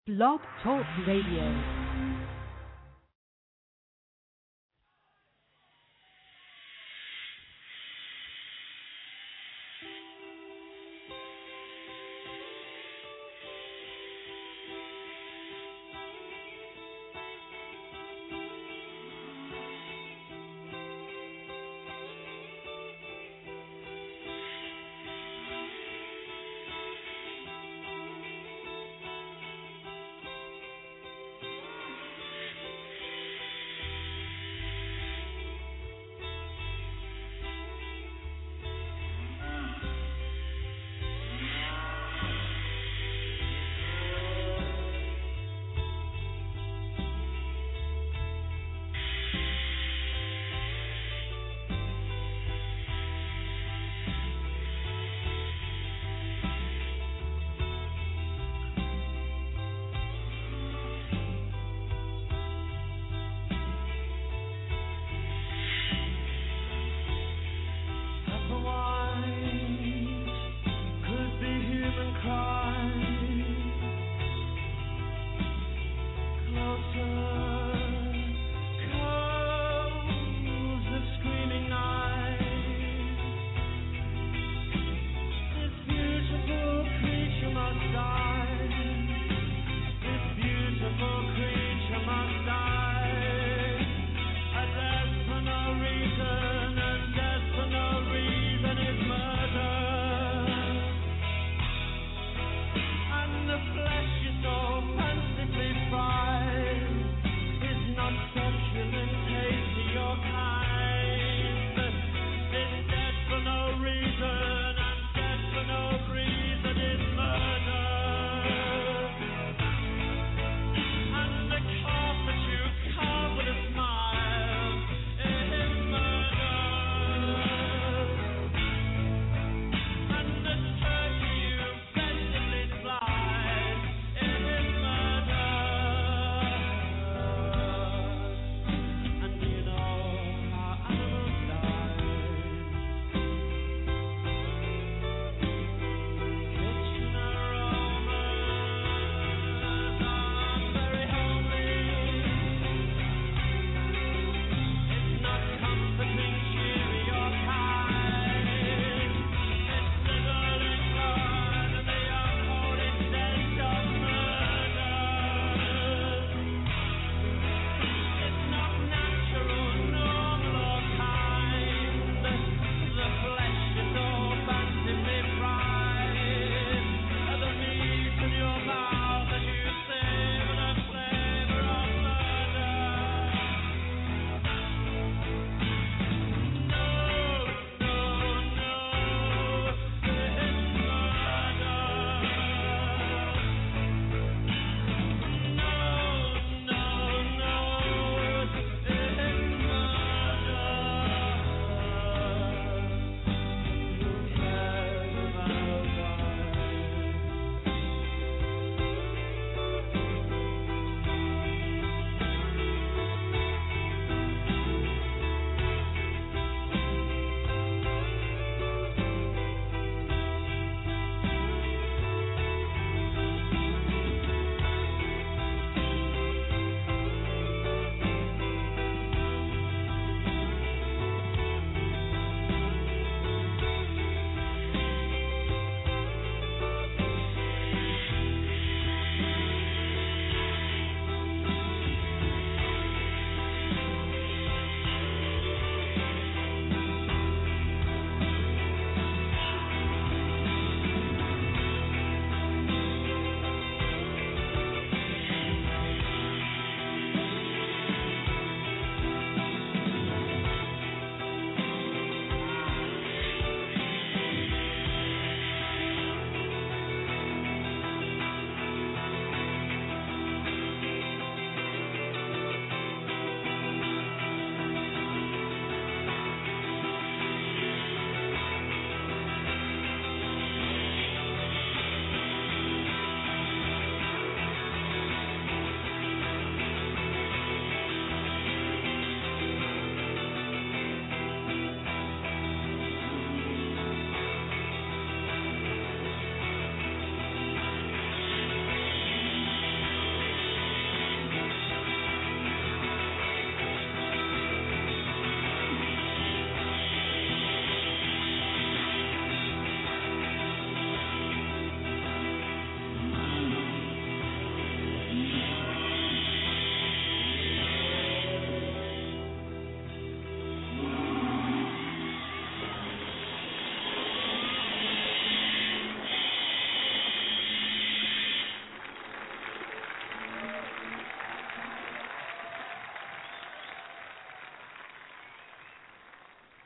Blog Talk Radio.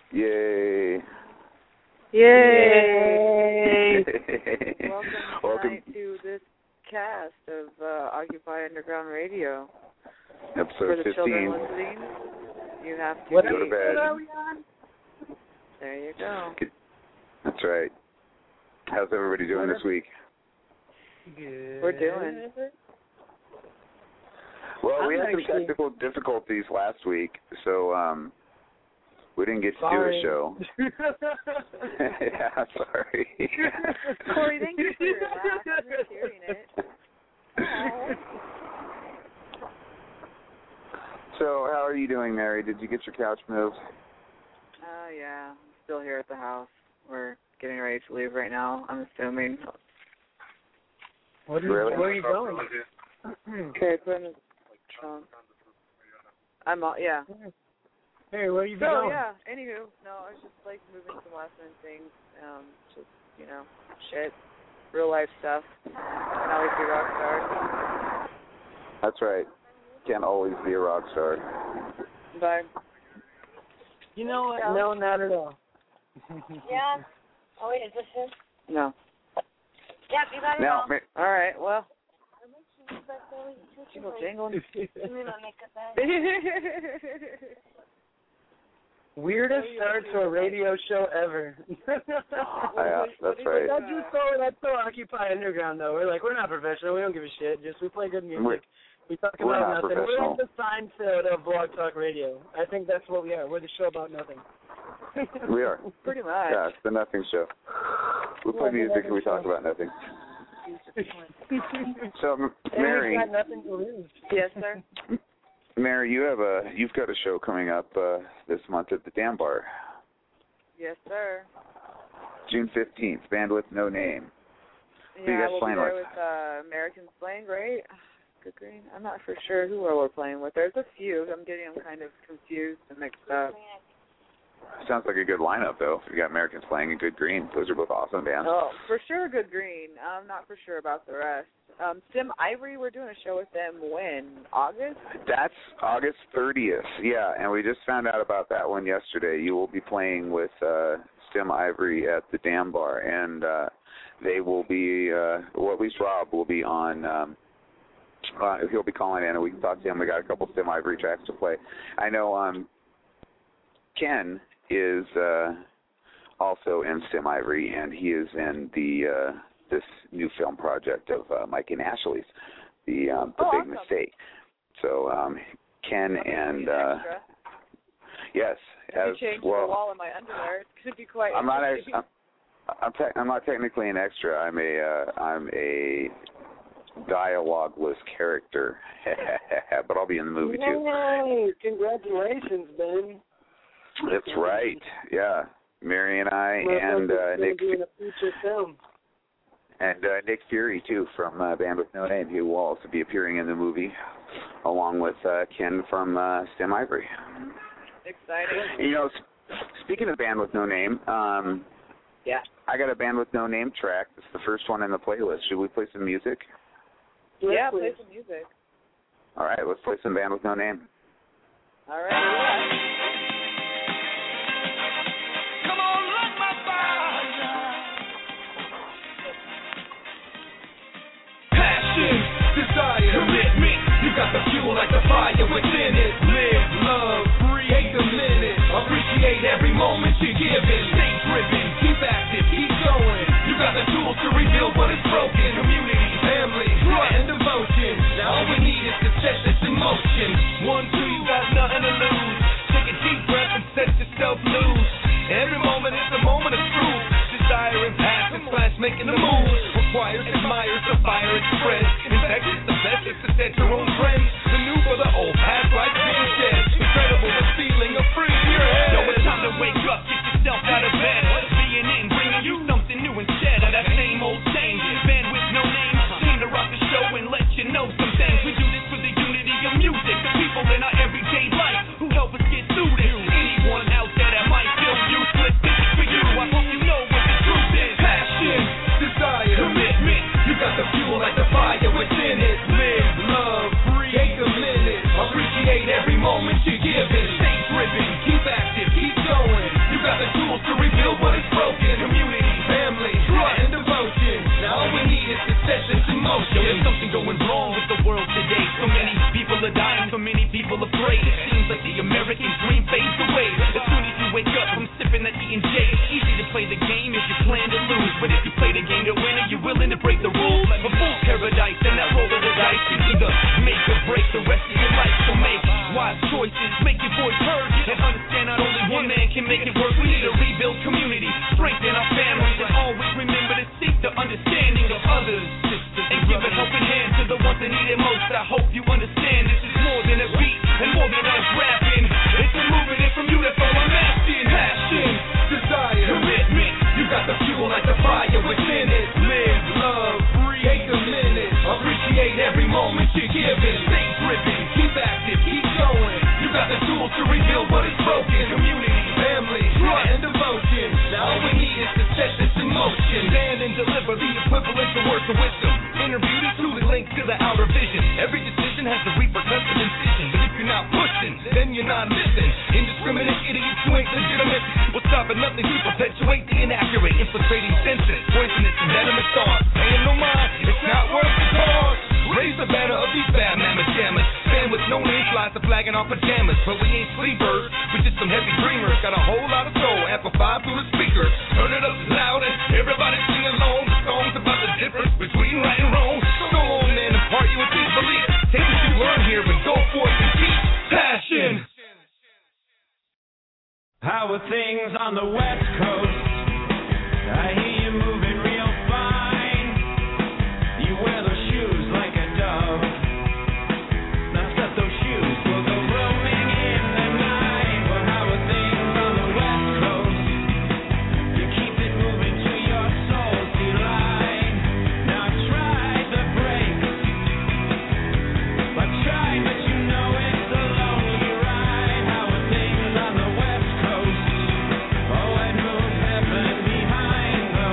Yay. Yay! Welcome to this cast of Occupy Underground Radio. Episode For the 15. children listening, you have to Go to bed. Are we on? There you go. That's right. How's everybody doing this week? Good. We're doing. Well, we had some technical difficulties last week, so we didn't get to do a show. Yeah, sorry. Corey, thank you for your laugh. I'm just hearing it. Aww. So, how are you doing, Mary? Did you get your couch moved? Yeah. I'm still here at the house. We're getting ready to leave right now, I'm assuming. Really? Where are you going? Okay, put in the I'm all, yeah. Hey, where are you going? So, yeah, anywho, no, I was just, like, moving some last minute things, just, you know, shit, real life stuff. Can't always be rock stars. That's right. Can't always be a rock star. Bye. You know what? No, not at all. Yeah. Oh, wait, is this him? No. Yep, you got it Now, all. All right, well. Jingle, Jingling. Give me my makeup bag. Weirdest start to a radio show ever. Yeah, that's right. That's so Occupy Underground, though. We're not professional. We don't give a shit. Just we play good music. We talk we're about not nothing. professional. We're like the Seinfeld of Blog Talk Radio. I think that's what we are. We're the show about nothing. We are. Pretty much. Yeah, it's the nothing show. We play music and we talk about nothing. So, Mary. Got nothing to lose. Yes, sir. Mary, you've got a show coming up this month at the Dam Bar. Yes, sir. June 15th, Bandwidth No Name. Who you Yeah, guys we'll be playing there with? with American Slang, right? Good Green. I'm not for sure who we're playing with. There's a few. I'm getting them kind of confused and mixed up. Sounds like a good lineup, though. You got American Slang and Good Green. Those are both awesome bands. Oh, for sure, Good Green. I'm not for sure about the rest. Sim Ivory, we're doing a show with them when? August? That's August 30th, yeah, and we just found out about that one yesterday. You will be playing with Sim Ivory at the Dam Bar, and they will be, well, at least Rob will be on, he'll be calling in, and we can talk to him. We got a couple Sim Ivory tracks to play. I know Ken is also in Sim Ivory, and he is in the this new film project of Mike and Ashley's, the Big awesome. Mistake. So Ken and yes, If you change the wall in my underwear, it could be quite. I'm not. interesting. I'm not technically an extra. I'm a dialogueless character, but I'll be in the movie too. Nice. Congratulations, Ben. That's right. Yeah, Mary and I and Nick. Doing a feature film. And Nick Fury, too, from Bandwidth No Name. He will also be appearing in the movie, along with Ken from Sim Ivory. Exciting. You know, speaking of Bandwidth No Name, yeah, I got a Bandwidth No Name track. It's the first one in the playlist. Should we play some music? Yeah, play some music. All right, let's play some Bandwidth No Name. All right. Desire, commitment, you got the fuel like the fire within it. Live, love, breathe, take a minute, appreciate every moment you're given. Stay driven, keep active, keep going. You got the tools to rebuild what is broken. Community, family, and devotion. Now all we need is to set this in motion. 1, 2, you got nothing to lose. Take a deep breath and set yourself loose. Every moment is a moment of truth. Desire and passion, flash making the moves. Requires, admires, the fire it spreads. In fact, it's the best if to set your own trends. The new for the old, past like being shed. Incredible, the feeling of free in your head. Yo, it's time to wake up, get yourself out of bed. Being in, bringing you something new instead of that same old thing. Bandwidth No Name, came to rock the show and let you know some things. We do this for the unity of music, the people in our everyday life who help us get through this. Anyone out there that might feel useless, this is for you. I hope you know what the truth is. Passion, desire, commitment, you got the fuel like the fire within it. Live, love, people are dying, so many people afraid. It seems like the American dream fades away. As soon as you wake up from sipping that E&J, it's easy to play the game if you plan to lose. But if you play the game to win, are you willing to break the rules? A fool's paradise and that roll of the dice can either make or break the rest of your life. So make wise choices, make your voice heard, and understand not only one man can make it work. We need to rebuild community, strengthen our families, and always remember to seek the understanding of others, sisters, and give a helping hand to the ones that need it most. I hope you understand this is more than a beat and more than us rapping. It's a movement, and from you that's all I'm asking. Passion, desire, commitment. You got the fuel like the fire within it. Live, love, breathe, take a minute. Appreciate every moment you're given. Stay driven, keep active, keep going. You got the tools to rebuild what is broken. Community, family, trust, and devotion. Now all we need is to set this in motion. Stand and deliver the equivalent to words of wisdom. Interview is truly linked to the outer vision. Every decision has a repercussion incision. But if you're not pushing, then you're not listening. Indiscriminate idiots who ain't legitimate will stop at nothing to perpetuate the inaccurate, infiltrating senses, poisonous and venomous thoughts. Paying no mind, it's not worth the cause. Raise the banner of these bad mammoth jammers. Stand with no name flies to flag in our pajamas. But we ain't sleepers, we're just some heavy dreamers. Got a whole lot of soul, amplified through the speakers. Turn it up loud and everybody sing along. The song's about the difference between right and wrong. So go on, man, and party with these beliefs. Take what you learn here and go forth and teach. Passion. How are things on the West Coast? I hear you moving real fine. You wear those shoes like a dove. Now set those shoes, we'll go roaming in the night. Well, how are things on the West Coast? You keep it moving to your soul's delight. Now I've tried the brakes. I've tried, but you know it's a lonely ride. How are things on the West Coast? Oh, I'd move heaven behind the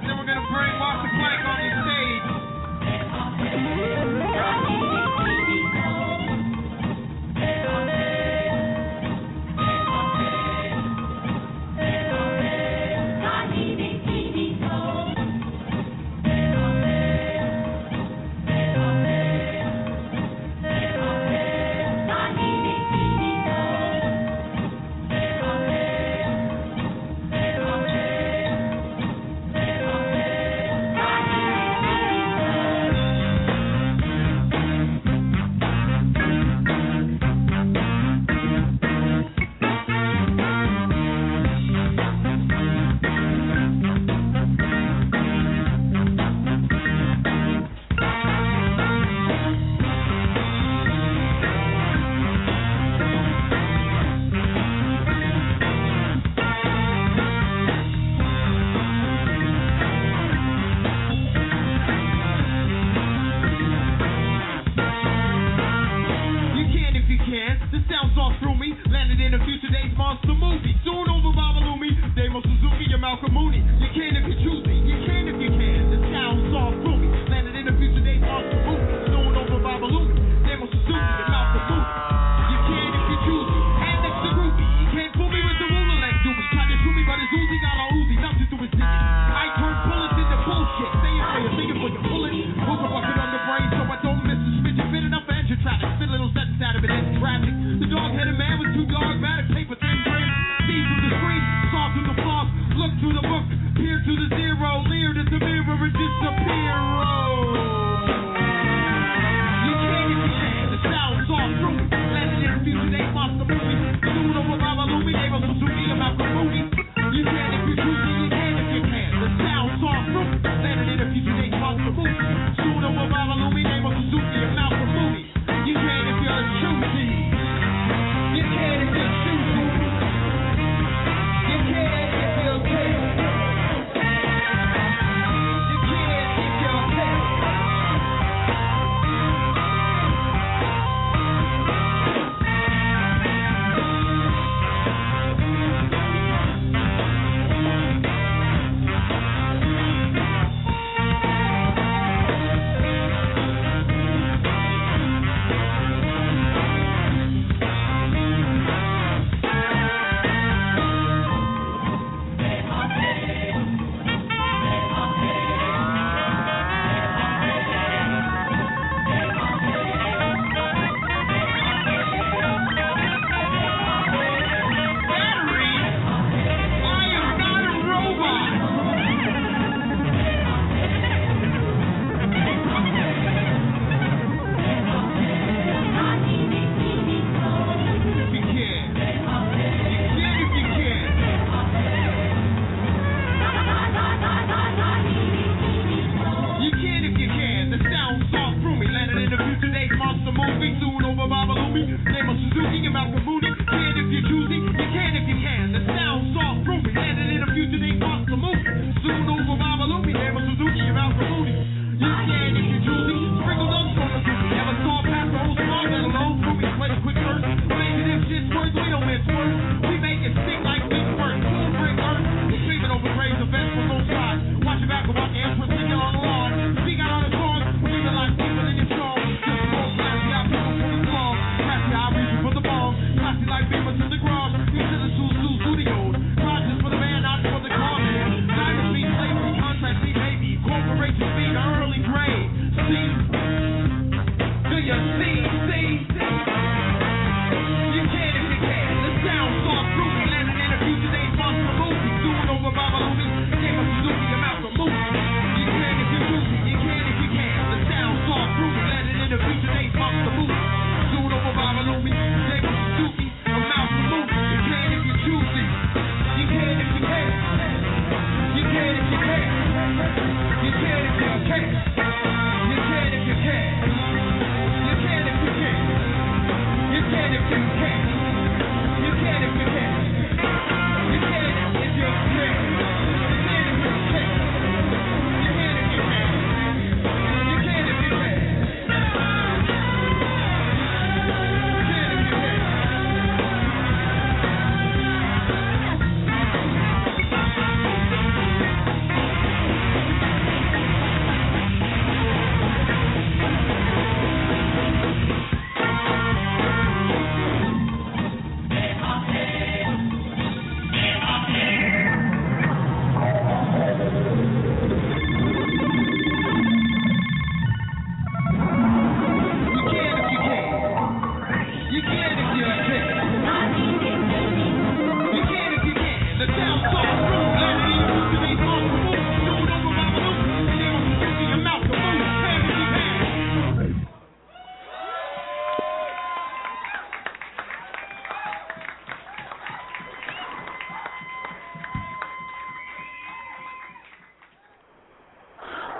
Then we're gonna bring Walter Plank on the stage.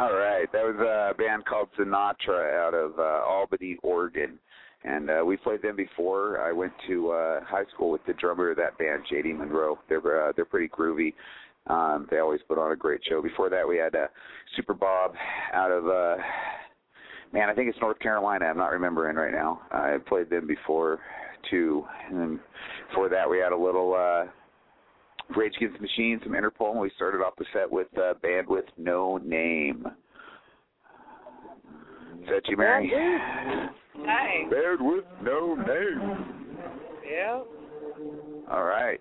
All right. That was a band called Sinatra out of Albany, Oregon. And we played them before. I went to high school with the drummer of that band, J.D. Monroe. They're pretty groovy. They always put on a great show. Before that, we had Super Bob out of, I think it's North Carolina. I'm not remembering right now. I played them before, too. And then before that, we had a little Rage Against the Machine, some Interpol, and we started off the set with a band with no name. Is that you, Mary? Nice. Band with no name. Yeah. All right.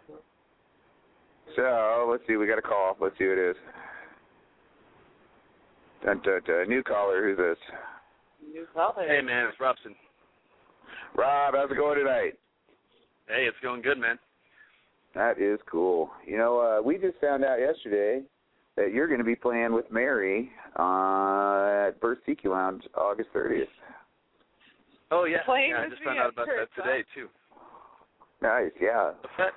So, let's see. We got a call. Let's see who it is. New caller. Who's this? New caller. Hey, man. It's Robson. Rob, how's it going tonight? Hey, it's going good, man. That is cool. You know, we just found out yesterday that you're going to be playing with Mary at Burst Tiki Lounge August 30th. Oh, yeah. Playing I with just me found out at about church, that today, too. Nice, yeah. What's that?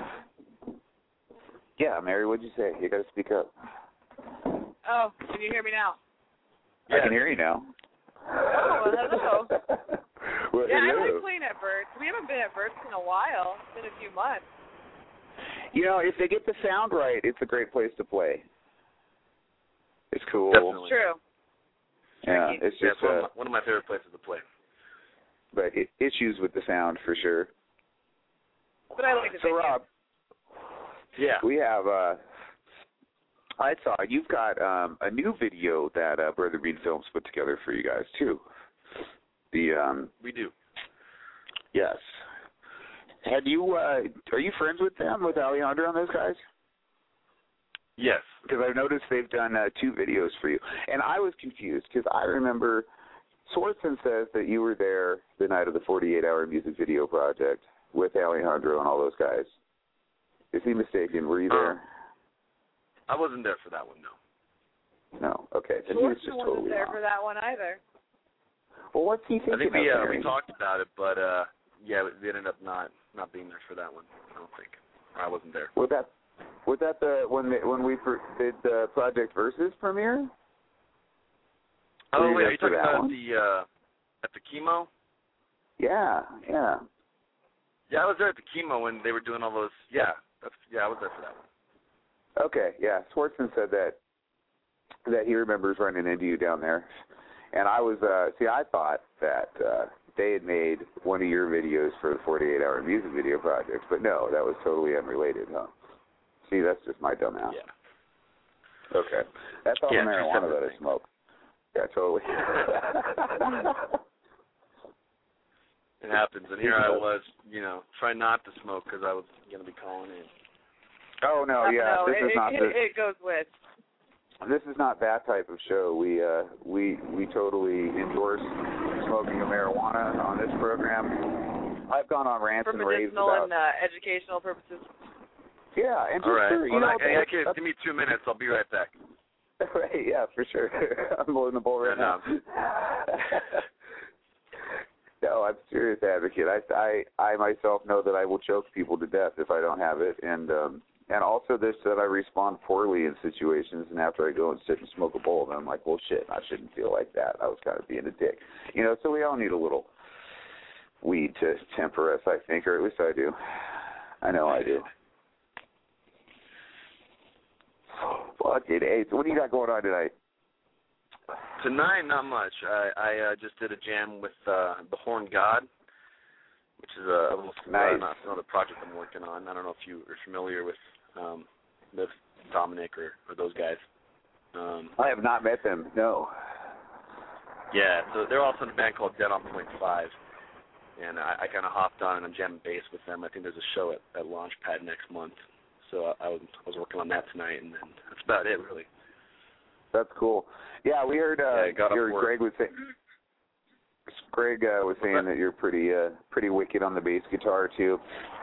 Yeah, Mary, what'd you say? You got to speak up. Oh, can you hear me now? I can hear you now. Oh, well, hello. Well, Yeah, hello. I like playing at Burst. We haven't been at Burst in a while. It's been a few months. You know, if they get the sound right, it's a great place to play. It's cool. Definitely. True. Yeah, it's just it's one of my favorite places to play. But issues with the sound for sure. But I like the So, Rob, Yeah. we have, I saw you've got a new video that Brother Bean Films put together for you guys, too. We do. Yes. Have you, are you friends with them, with Alejandro and those guys? Yes. Because I've noticed they've done 2 videos for you. And I was confused because I remember Swartzen says that you were there the night of the 48-hour music video project with Alejandro and all those guys. Is he mistaken? Were you there? I wasn't there for that one, no. No. Okay. Then he was just wasn't totally there wrong. for that one either. Well, what's he thinking I think of, we talked about it, but we ended up not being there for that one. I don't think. I wasn't there. Was that the when we did the Project Versus premiere? Oh wait, are you for talking that about one? at the chemo? Yeah. Yeah, I was there at the chemo when they were doing all those. Yeah, I was there for that one. Okay. Yeah. Swartzen said that he remembers running into you down there, and I was I thought that they had made one of your videos for the 48-hour music video project, but no, that was totally unrelated, huh? See, that's just my dumb ass. Yeah. Okay. That's all the marijuana that I smoke. Yeah, totally. It happens, and here I was, trying not to smoke because I was going to be calling in. Oh no, yeah, No, this is not it goes with. This is not that type of show. We totally endorse smoking of marijuana on this program. I've gone on rants For and raves medicinal about. and educational purposes. Yeah, and just all right. for, Well, give me 2 minutes. I'll be right back. Right, yeah, for sure. I'm blowing the bull right now. No, I'm a serious advocate. I myself know that I will choke people to death if I don't have it, and also this that I respond poorly in situations, and after I go and sit and smoke a bowl, then I'm like, well, shit, I shouldn't feel like that. I was kind of being a dick, So we all need a little weed to temper us, I think, or at least I do. I know I do. Fucking AIDS. What do you got going on tonight? Tonight, not much. I just did a jam with the Horn God, which is another project I'm working on. I don't know if you are familiar with Dominic or those guys. I have not met them, no. Yeah, so they're also in a band called Dead on Point 5, and I kind of hopped on and I'm jamming bass with them. I think there's a show at Launchpad next month, so I was working on that tonight, and then that's about it, really. That's cool. Yeah, we heard Greg was saying. Greg was saying that you're pretty wicked on the bass guitar too.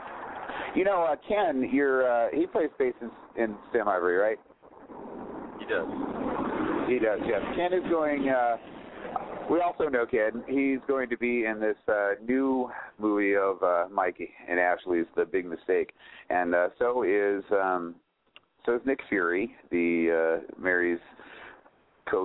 Ken, he plays bass in Sam Ivory, right? He does. He does, yes. Ken is going. We also know Ken. He's going to be in this new movie of Mikey and Ashley's The Big Mistake, and so is Nick Fury, the Mary's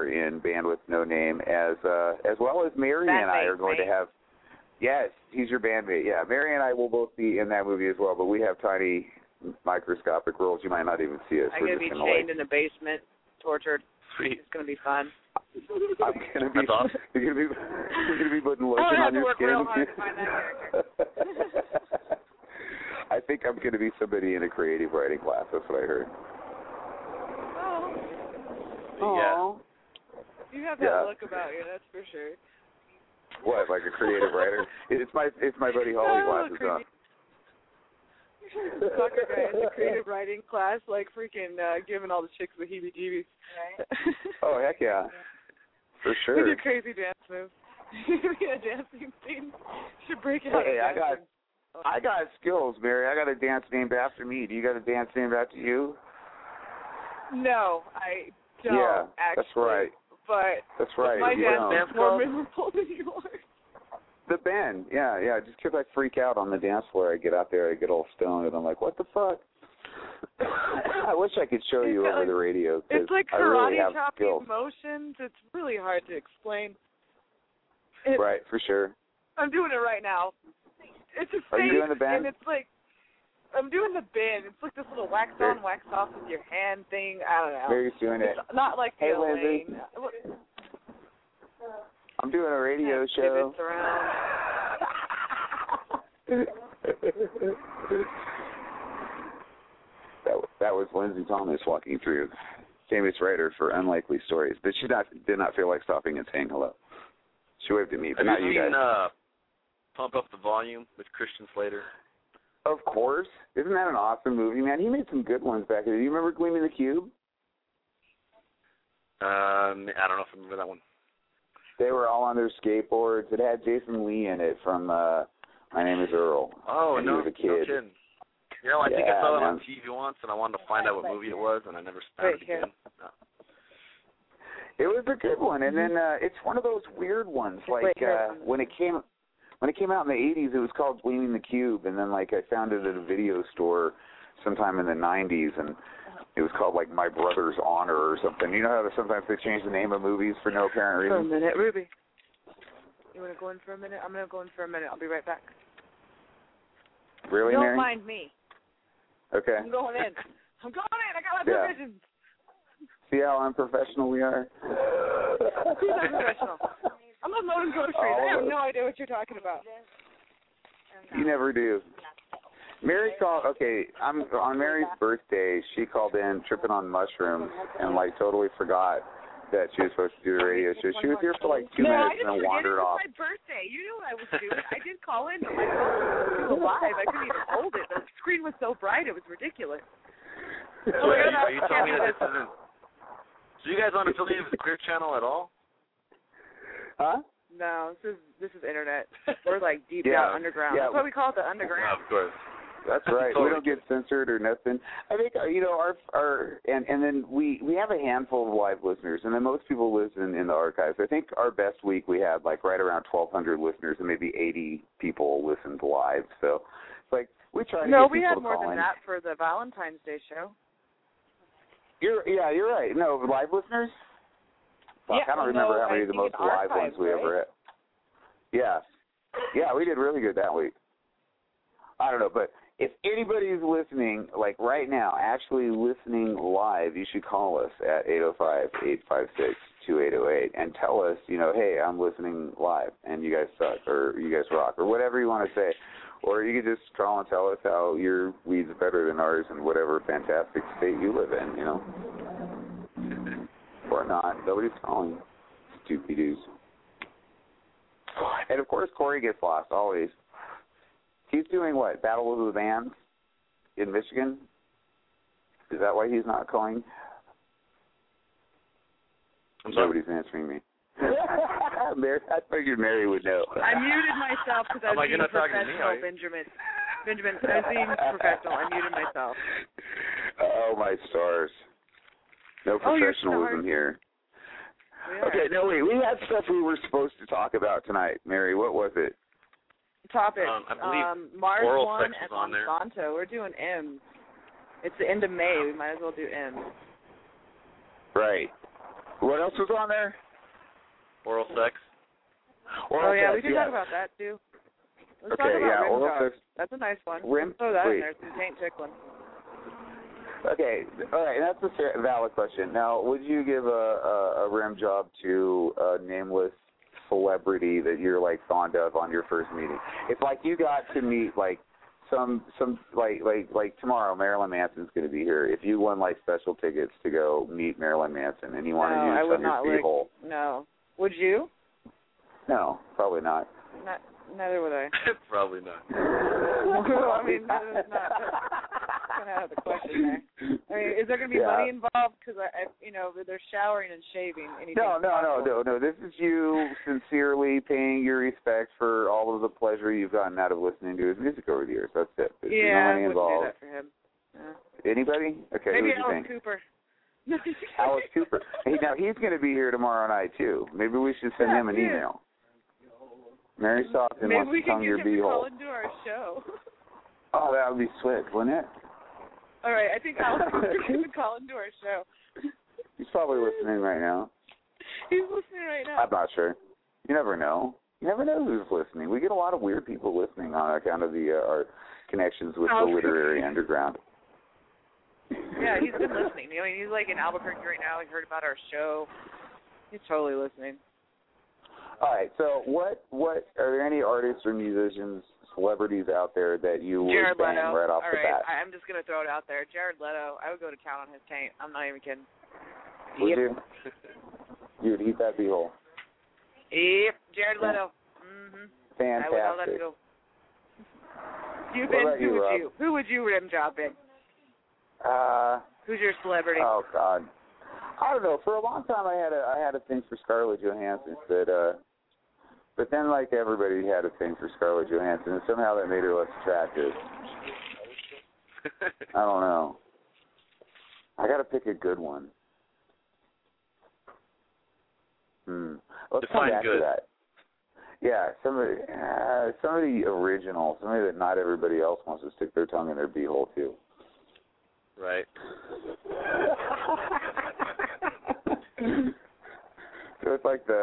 star in Bandwidth No Name, as well as Mary and I are going to have. Yes, he's your bandmate. Yeah, Mary and I will both be in that movie as well, but we have tiny microscopic roles. You might not even see us. I'm going to be chained in a basement, tortured. Sweet. It's going to be fun. I'm going to be. Awesome. You're going to be putting lotion on your skin. Real hard to find that character. I think I'm going to be somebody in a creative writing class. That's what I heard. Oh. You have that look about you, that's for sure. What, like a creative writer? It's my buddy Holly glasses on. Soccer guy in the creative writing class, like freaking giving all the chicks the heebie-jeebies. Right. Oh, heck yeah. For sure. With your crazy dance moves. A dancing scene. Should break out. Hey, I got skills, Mary. I got a dance named after me. Do you got a dance named after you? No, I don't. Yeah, actually. That's right. But that's right. My dance is more memorable than yours. The bend, yeah. Just because I freak out on the dance floor, I get out there, I get all stoned, and I'm like, what the fuck? I wish I could show you over the radio. It's like karate really chopping motions. It's really hard to explain. Right, for sure. I'm doing it right now. It's a Are face, you doing the bend? and it's like, I'm doing the bend. It's like this little wax on, wax off with your hand thing. I don't know. Mary's doing it. It's not like hey, Lindsay. I'm doing a radio show. That was Lindsay Thomas walking through, famous writer for Unlikely Stories. But she did not feel like stopping and saying hello. She waved at me, but Have not you you seen, guys. Pump Up the Volume with Christian Slater? Of course. Isn't that an awesome movie, man? He made some good ones back then. Do you remember Gleaming the Cube? I don't know if I remember that one. They were all on their skateboards. It had Jason Lee in it from My Name is Earl. Oh, and no, he was a kid. no kidding. You know, I think I saw it man. on TV once, and I wanted to find out what movie it was, and I never found it again. No. It was a good one, and then it's one of those weird ones. Like when it came out in the 80s, it was called Gleaming the Cube, and then like I found it at a video store sometime in the 90s, and it was called like My Brother's Honor or something. You know how sometimes they change the name of movies for no apparent reason? For a minute, Ruby. You want to go in for a minute? I'm going to go in for a minute. I'll be right back. Really, Don't Mary? mind me. Okay. I'm going in. I got my provisions. See how unprofessional we are? Who's unprofessional? I'm unloading groceries. I have no idea what you're talking about. You never do. Mary called, on Mary's birthday, she called in tripping on mushrooms and, like, totally forgot that she was supposed to do the radio show. She was here for, like, 2 minutes and then wandered off. It was my birthday. You knew what I was doing. I did call in, but my phone was too alive. I couldn't even hold it. The screen was so bright, it was ridiculous. So are you telling me that this isn't... So you guys aren't affiliated with the Clear Channel at all? Huh? No, this is internet. We're like deep down underground. Yeah. That's why we call it the underground. Yeah, of course. That's right. We don't get censored or nothing. I think our and then we have a handful of live listeners, and then most people listen in the archives. I think our best week we had like right around 1,200 listeners, and maybe 80 people listened live. So it's like we try to get people to call in. No, we had more than that for the Valentine's Day show. You're right. No, live listeners? Fuck, I don't remember how many of the most live ones we ever had. Yeah. Yeah, we did really good that week. I don't know, but if anybody's listening, like right now, actually listening live, you should call us at 805-856-2808 and tell us, hey, I'm listening live and you guys suck or you guys rock or whatever you want to say. Or you could just call and tell us how your weed's better than ours in whatever fantastic state you live in, Or not. Nobody's calling. Stupid dudes. And, of course, Corey gets lost, always. He's doing what? Battle of the Bands in Michigan? Is that why he's not calling? Nobody's answering me. Mary, I figured Mary would know. I muted myself because I was being professional, Benjamin. Benjamin, I was being professional. I muted myself. Oh, my stars. No professionalism here. Okay, no, wait. We had stuff we were supposed to talk about tonight, Mary. What was it? Topic. I believe Mars oral 1 sex and was on there. Monsanto. We're doing M's. It's the end of May. We might as well do M's. Right. What else was on there? Oral sex. Oral yeah, sex, we can yes. talk about that too. Let's Okay, talk about yeah, rim oral jobs. sex. That's a nice one. Rim? Throw that Wait. in there. Some taint tickling. Okay, all right, that's a valid question. Now, would you give a rim job to a nameless celebrity that you're like fond of on your first meeting? It's like you got to meet like some like tomorrow Marilyn Manson's going to be here. If you won like special tickets to go meet Marilyn Manson and you want to use I would on not your beehole. No. Would you? No, probably not. Neither would I. Probably not. Well, I mean, that's not kind of out of the question there. I mean, is there going to be money involved? Because they're showering and shaving. No. This is you sincerely paying your respects for all of the pleasure you've gotten out of listening to his music over the years. That's it. There's no money I wouldn't involved. do that for him. Yeah. Anybody? Okay. Maybe who do you Alice think? Cooper. Alice Cooper. Hey, now he's going to be here tomorrow night too. Maybe we should send him an email. Mary Stockton Maybe wants we to tongue can your get him to call beehole. into our show. Oh, that would be slick, wouldn't it? All right, I think Alice Cooper can call into our show. He's probably listening right now. He's listening right now. I'm not sure. You never know. You never know who's listening. We get a lot of weird people listening on account of our connections with the literary underground. Yeah, he's been listening. I mean, he's like in Albuquerque right now. He heard about our show. He's totally listening. All right. So, what are there any artists or musicians, celebrities out there that you would Jared bang Leto. right off the bat? I'm just gonna throw it out there. Jared Leto. I would go to town on his taint. I'm not even kidding. Would you? You would eat that beehole. Yep, Jared Leto. Mhm. Fantastic. I would not let him go. Who would you rim job in? Who's your celebrity? Oh God. I don't know. For a long time, I had a thing for Scarlett Johansson, but then like everybody had a thing for Scarlett Johansson, and somehow that made her less attractive. I don't know. I got to pick a good one. Let's come back to that. Yeah, somebody original, somebody that not everybody else wants to stick their tongue in their beehole to. Right. So it's like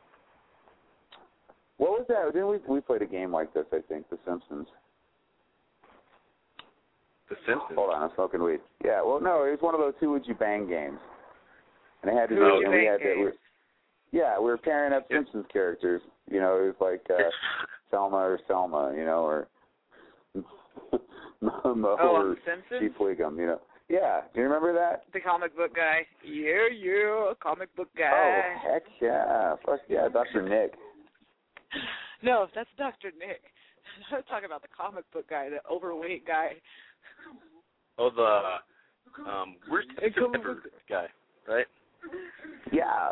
what was that? Didn't we played a game like this, I think, The Simpsons. The Simpsons? Hold on, I'm smoking weed. Yeah, well, no, it was one of those Who Would You Bang games. And it had to we were pairing up Simpsons characters. You know, it was like Selma or Selma, you know, or Mo or Chief Wiggum, you know. Yeah, do you remember that? The comic book guy. Yeah, comic book guy. Oh, heck yeah. Fuck yeah, Dr. Nick. No, that's Dr. Nick. I was talking about the comic book guy, the overweight guy. Oh, where's the Zipper guy, right? Yeah.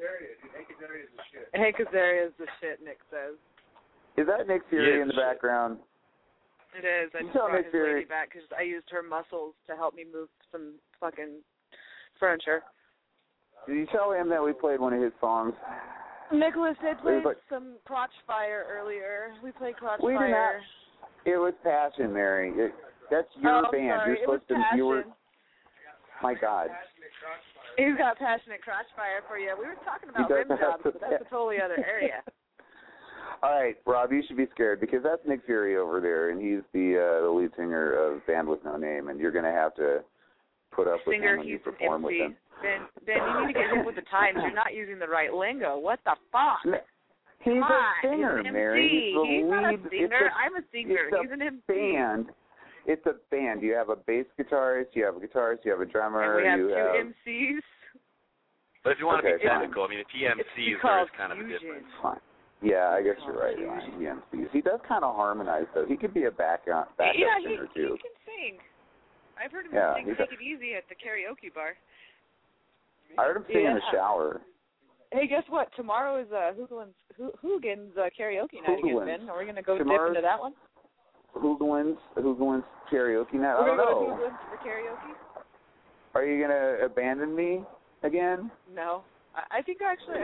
Hank Azaria is the shit, Nick says. Is that Nick Fury in the background? It is. I just brought his lady back because I used her muscles to help me move some fucking furniture. Did you tell him that we played one of his songs? Nicholas, I played some Crotch Fire earlier. We played Crotch Fire. We did not. It was Passion, Mary. That's your band. Sorry. You're supposed to. You were. My God. He's got Passionate Crotch Fire for you. We were talking about rim jobs, but that's a totally other area. All right, Rob, you should be scared because that's Nick Fury over there, and he's the lead singer of Band with No Name, and you're going to have to put up with him when you perform with him. Ben, you need to get hip with the times. You're not using the right lingo. What the fuck? He's a singer, Mary. He's not a singer. I'm a singer. He's an MC. Band. It's a band. You have a bass guitarist, you have a guitarist, you have a drummer. And we have two MCs. But if you want to be technical, I mean, if he MCs, there's kind of a difference. Fine. Yeah, I guess you're right. He MCs. He does kind of harmonize, though. He could be a backup singer, too. He can sing. I've heard him sing Take It Easy at the karaoke bar. I heard him sing in the shower. Hey, guess what? Tomorrow is Hoogan's karaoke night again, Ben. Are we going to go dip into that one? Hoogan's karaoke night? I don't know. We're going to go to Hoogan's for karaoke? Are you going to abandon me again? No. I think actually.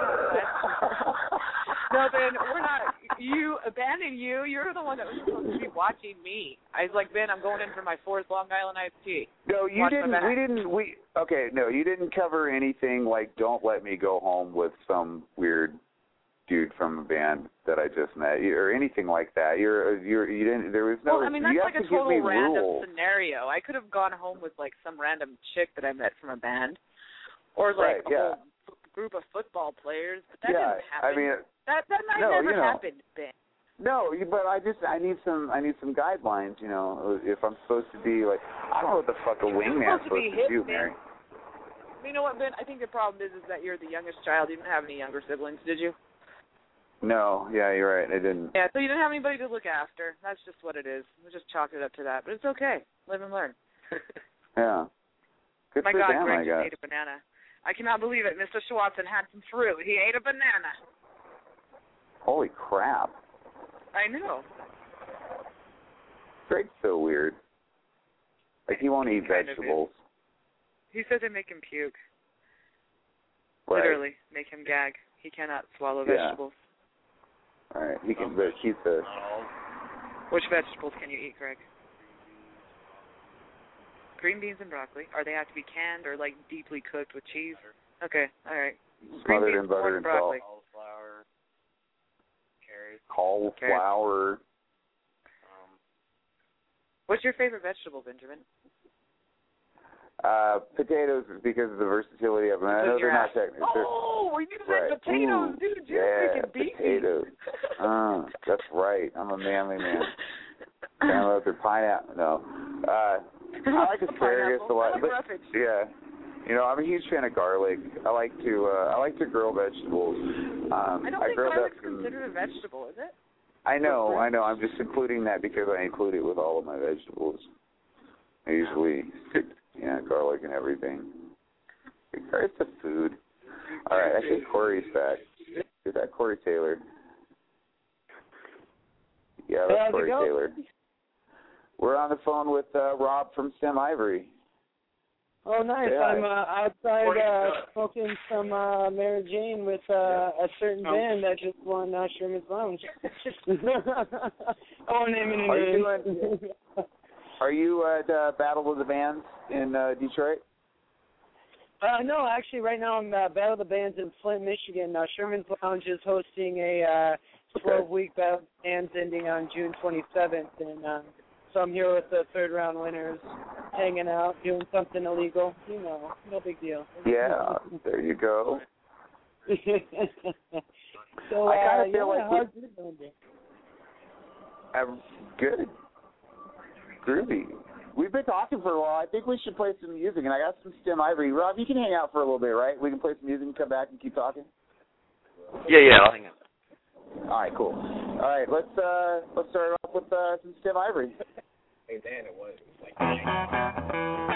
No, Ben, we're not. You abandoning you. You're the one that was supposed to be watching me. I was like, Ben, I'm going in for my 4th Long Island iced tea. No, you didn't. We didn't. Okay, no, you didn't cover anything like "Don't Let Me Go Home" with some weird dude from a band that I just met, or anything like that. You didn't. There was no. Well, I mean, that's you like have a to give total me random rules. scenario. I could have gone home with like some random chick that I met from a band, or like a whole group of football players. But that didn't happen. I mean, that might never happen, Ben. No, but I need some guidelines. You know, if I'm supposed to be like, I don't know what the fuck a wingman's supposed to do, Mary. You know what, Ben? I think the problem is that you're the youngest child. You didn't have any younger siblings, did you? No, yeah, you're right. I didn't. Yeah, so you didn't have anybody to look after. That's just what it is. We'll just chalk it up to that. But it's okay. Live and learn. Yeah. Good My for God, them, Greg I guess. just ate a banana. I cannot believe it. Mr. Schwartzen had some fruit. He ate a banana. Holy crap. I know. Greg's so weird. Like, he won't eat vegetables. He says they make him puke. Right. Literally, make him gag. He cannot swallow vegetables. All right, he can, but he's the... Which vegetables can you eat, Greg? Green beans and broccoli. Are they have to be canned or, like, deeply cooked with cheese? Okay, all right. Green Smothered beans, in butter and broccoli. salt. Cauliflower, carrots. Cauliflower. What's your favorite vegetable, Benjamin? Potatoes, because of the versatility of them. I know they're not technical. Oh, you said potatoes, dude. You're freaking beefy. Potatoes. That's right. I'm a manly man. Cantaloupe or pineapple. No. I like asparagus a lot. But, yeah. You know, I'm a huge fan of garlic. I like to grill vegetables. I don't think garlic's considered a vegetable, is it? I know. I'm just including that because I include it with all of my vegetables. I usually stick, garlic and everything. It's a food. All right, I think Corey's back. Is that Corey Taylor? Yeah, that's Corey Taylor. We're on the phone with Rob from Stem Ivory. Oh, nice. Yeah. I'm outside smoking some Mary Jane with a certain band that just won Sherman's Lounge. I won't name any names. Are you at Battle of the Bands in Detroit? No, actually, right now I'm at Battle of the Bands in Flint, Michigan. Sherman's Lounge is hosting a 12-week Battle of the Bands ending on June 27th, and so I'm here with the third-round winners, hanging out, doing something illegal. You know, no big deal. Yeah, there you go. So, I kind of feel like how's you doing? I'm good. Groovy. We've been talking for a while. I think we should play some music, and I got some Stem Ivory. Rob, you can hang out for a little bit, right? We can play some music and come back and keep talking? Yeah, I'll hang out. All right, cool. All right, let's start off with some Stem Ivory. Hey, Dan, it was like...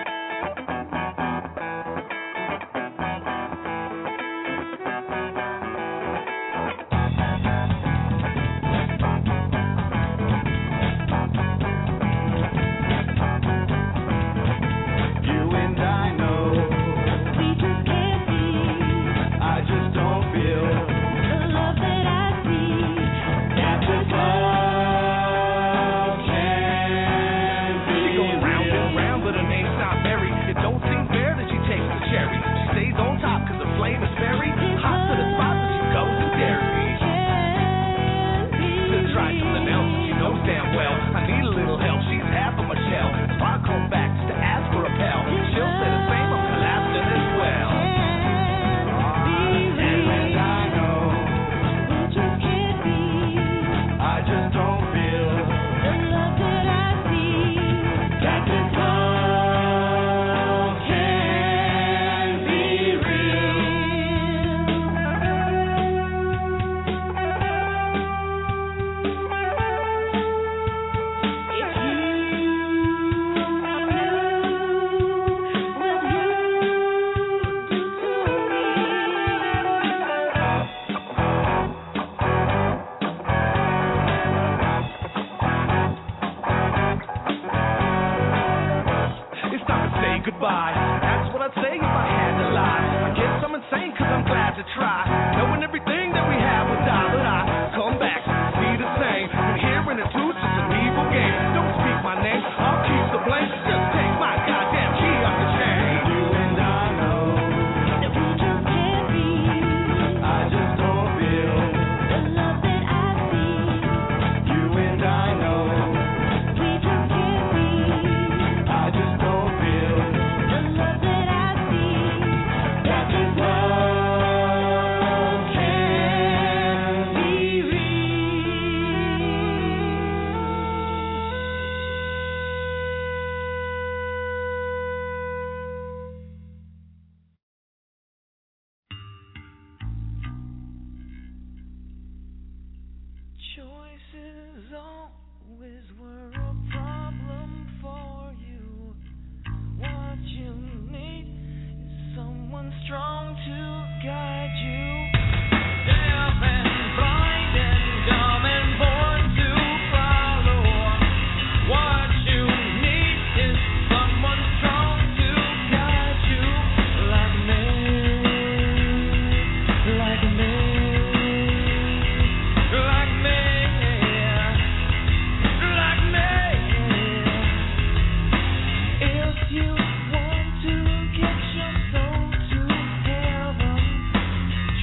Goodbye. That's what I'd say if I had to lie. I guess I'm insane 'cause I'm to try. Knowing everything that we have will die, but I come back, be the same. Been hearing the truth, it's an evil game. Don't speak my name, I'll keep the blame. Just take my goddamn key off the chain. You and I know that we just can't be. I just don't feel the love that I see. You and I know we just can't be. I just don't feel the love that I see. That this love can't be real. Choices always were a problem for you. What you need is someone strong to guide you. Deaf and blind and dumb and born to follow. What you need is someone strong to guide you. Like me, like me, like me, like me. If you want to get your soul to heaven,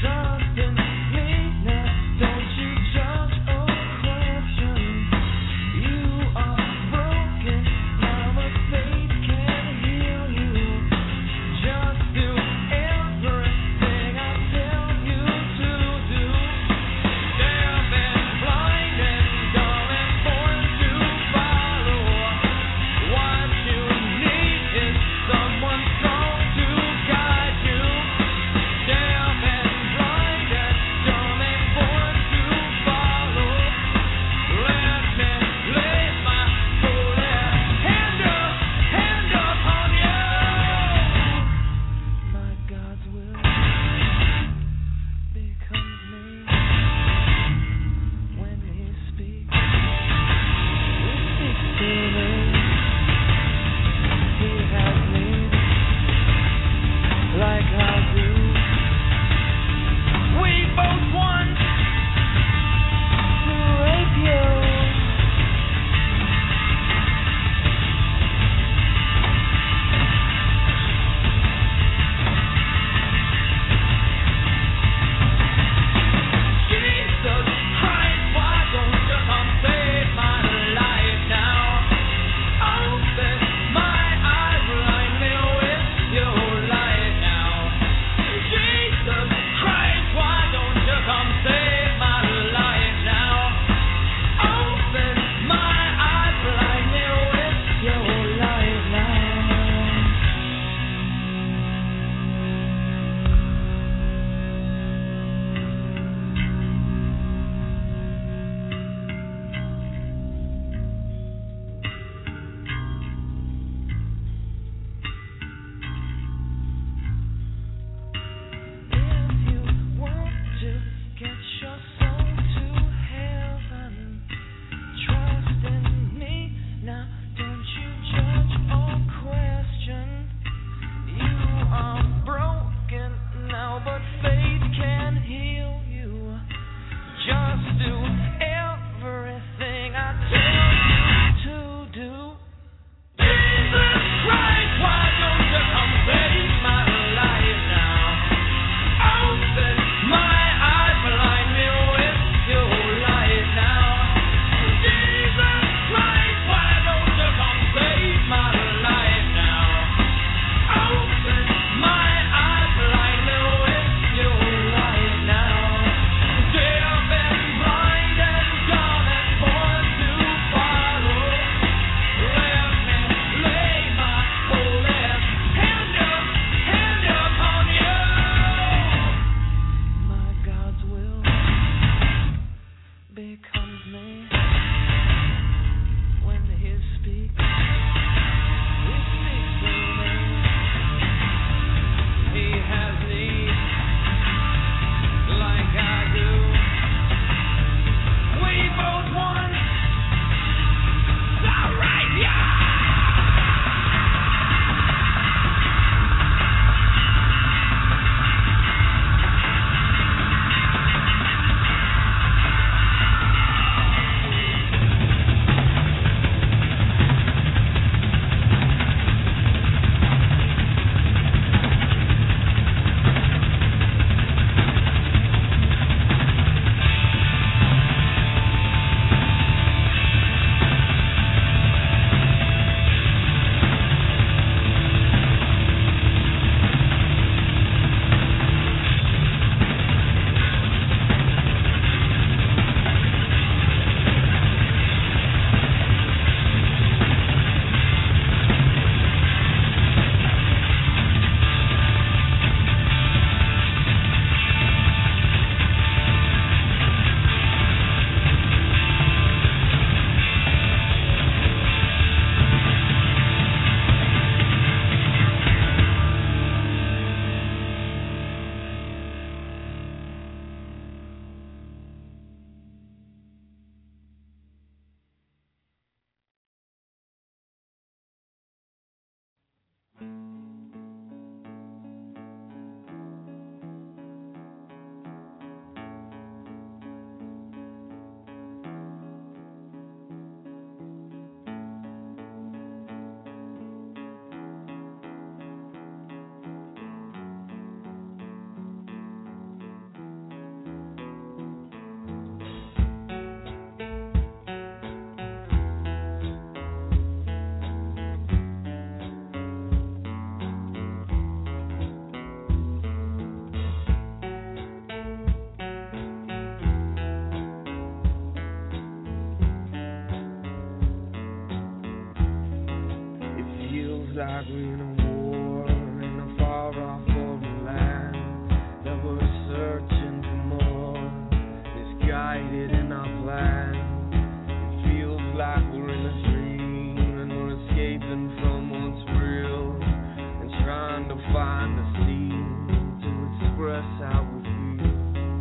Like we're in a war in a far off foreign land, that we're searching for more, misguided in our plan. It feels like we're in a dream and we're escaping from what's real and trying to find a scene to express how we feel.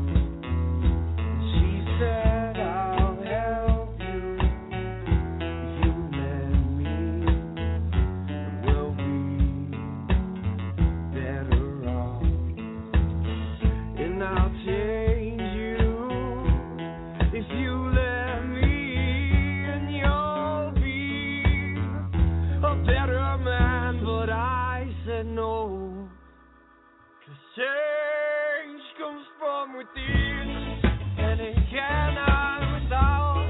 And she said, I'll help you if you let me. We'll be better off, and I'll change you if you let me, and you'll be a better man. But I said no, 'cause change comes from within, and it cannot without.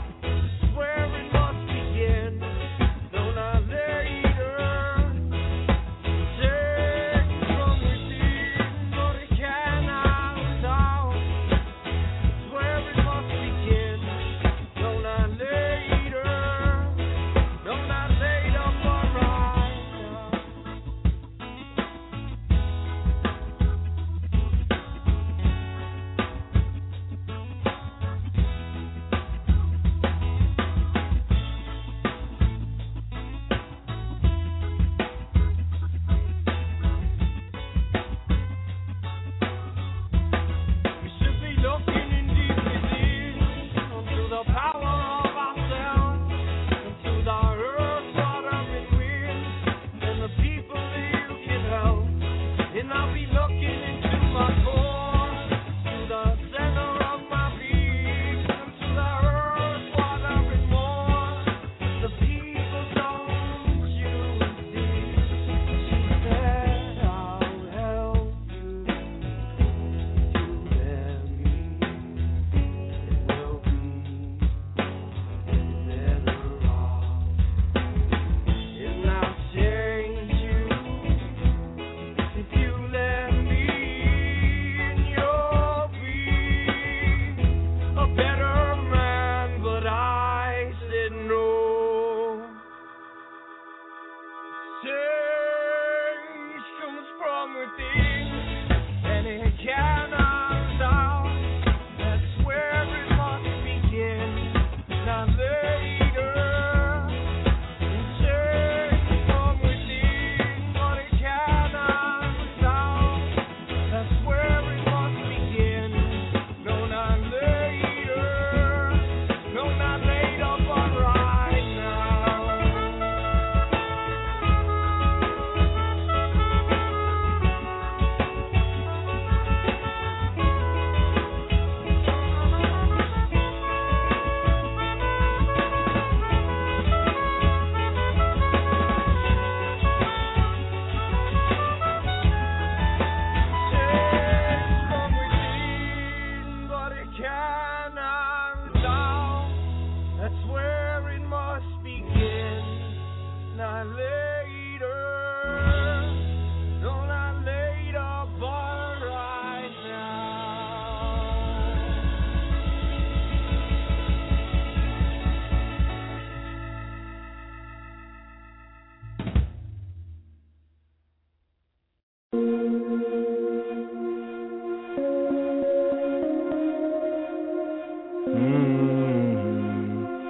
Where it must begin, no, not later.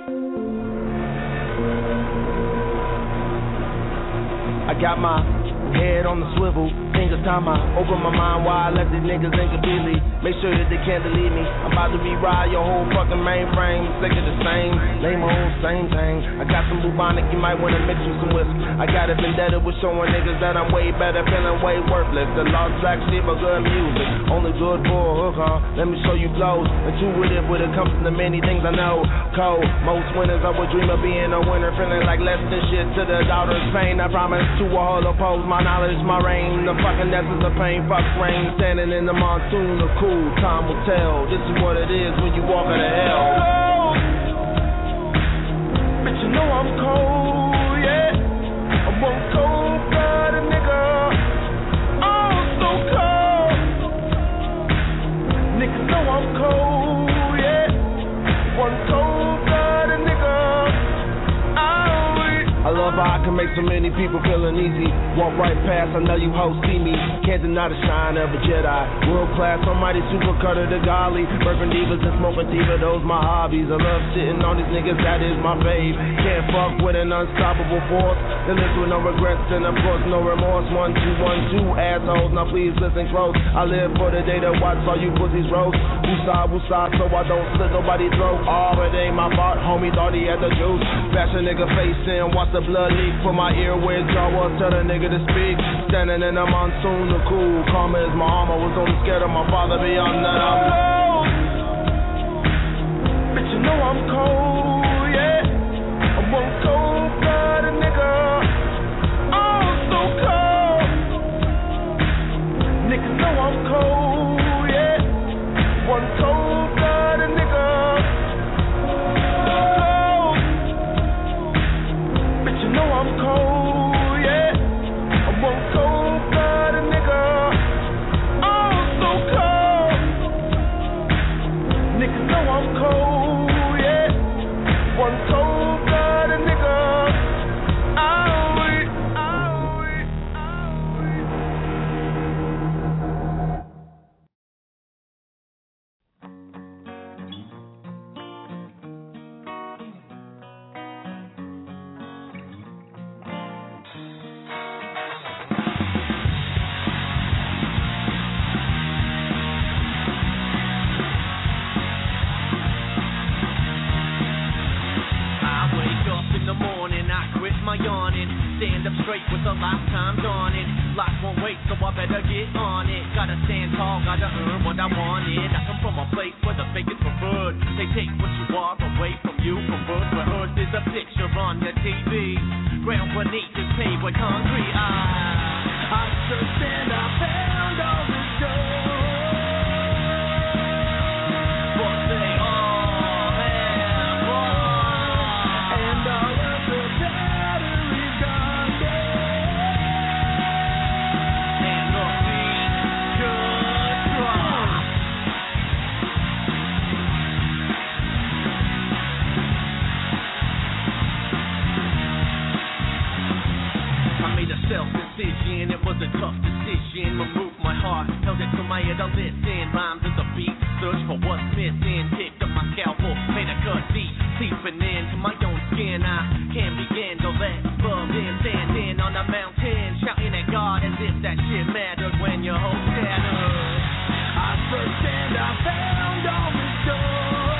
I got my head on the swivel. Fingers time I open my mind while I let these niggas in completely. Make sure that they can't delete me. I'm about to rewrite your whole fucking mainframe. Sick of the same, lame old same thing. I got some bubonic, you might wanna mix with some whiskey. I got a vendetta with showing niggas that I'm way better, feeling way worthless. The lost black sheep of good music, only good for a hook, huh? Let me show you flows. Intuitive when it comes to the many things I know. Cold, most winners I would dream of being a winner, feeling like less than shit to the daughter's pain. I promise to a whole oppose my knowledge, my reign. The fucking essence of pain, fuck rain. Standing in the monsoon of cool, time will tell. This is what it is when you walk into hell. Cold. Bitch, you know I'm cold, yeah. I'm one cold-blooded nigga. Oh, so cold. Niggas know I'm cold, yeah. One cold-blooded nigga. I love how I can make so many people feel uneasy. Walk right past, I know you hoes see me. Can't deny the shine of a Jedi. World class, almighty super cutter the golly. Burping divas and smoking diva, those my hobbies. I love sitting on these niggas, that is my fave. Can't fuck with an unstoppable force. Then live with no regrets and of course no remorse. 1, 2, 1, 2, assholes, now please listen close. I live for the day to watch all you pussies roast. Woosah, so I don't slit nobody's throat. Oh, it ain't my fault, homie thought he had the juice. Bash a nigga face in, watch the blood leak from my ear where jaw was, tell a nigga to speak. Standing in the monsoon of cool, karma is my armor. Was only scared of my father, beyond that I'm cold. Bitch, you know I'm cold, yeah. I'm one cold-blooded nigga. Oh, so cold. Niggas know I'm cold, yeah. One cold-blooded nigga. I'm cold, yeah. I'm one cold-blooded nigga. Oh, so cold. Niggas know I'm cold, yeah. One cold-blooded nigga. My yawning, stand up straight with a lifetime dawning. Life won't wait, so I better get on it. Gotta stand tall, gotta earn what I wanted. I come from a place where the fake is preferred. They take what you are away from you from birth. Where earth is a picture on the TV. Ground beneath is paved with concrete. I searched and I found all this gold. But they all have wrong. And all of the self-decision, it was a tough decision. Removed my heart, held it to my head to listen. Rhymes of the beat, search for what's missing. Picked up my scalpel, made a cut deep, seeping into my own skin. I can't begin to let love in. Standing on a mountain, shouting at God as if that shit mattered when your hope shattered. I searched and I found all this door.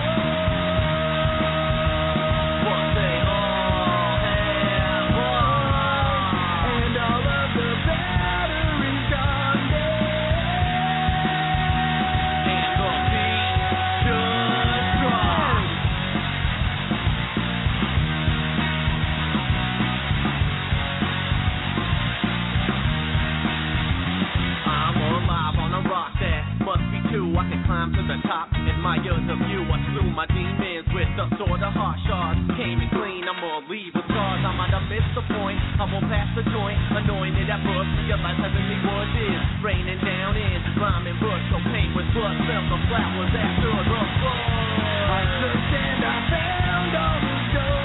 I can climb to the top, admire the view. I slew my demons with the sword of harsh shards. Came in clean, I'm gonna leave with scars. I might have missed the point, I won't pass the joint. Anointed at birth, realize heavenly word is raining down in rhyming verse. So paint with blood, smell the flowers after the flood. I searched and I found all the doors.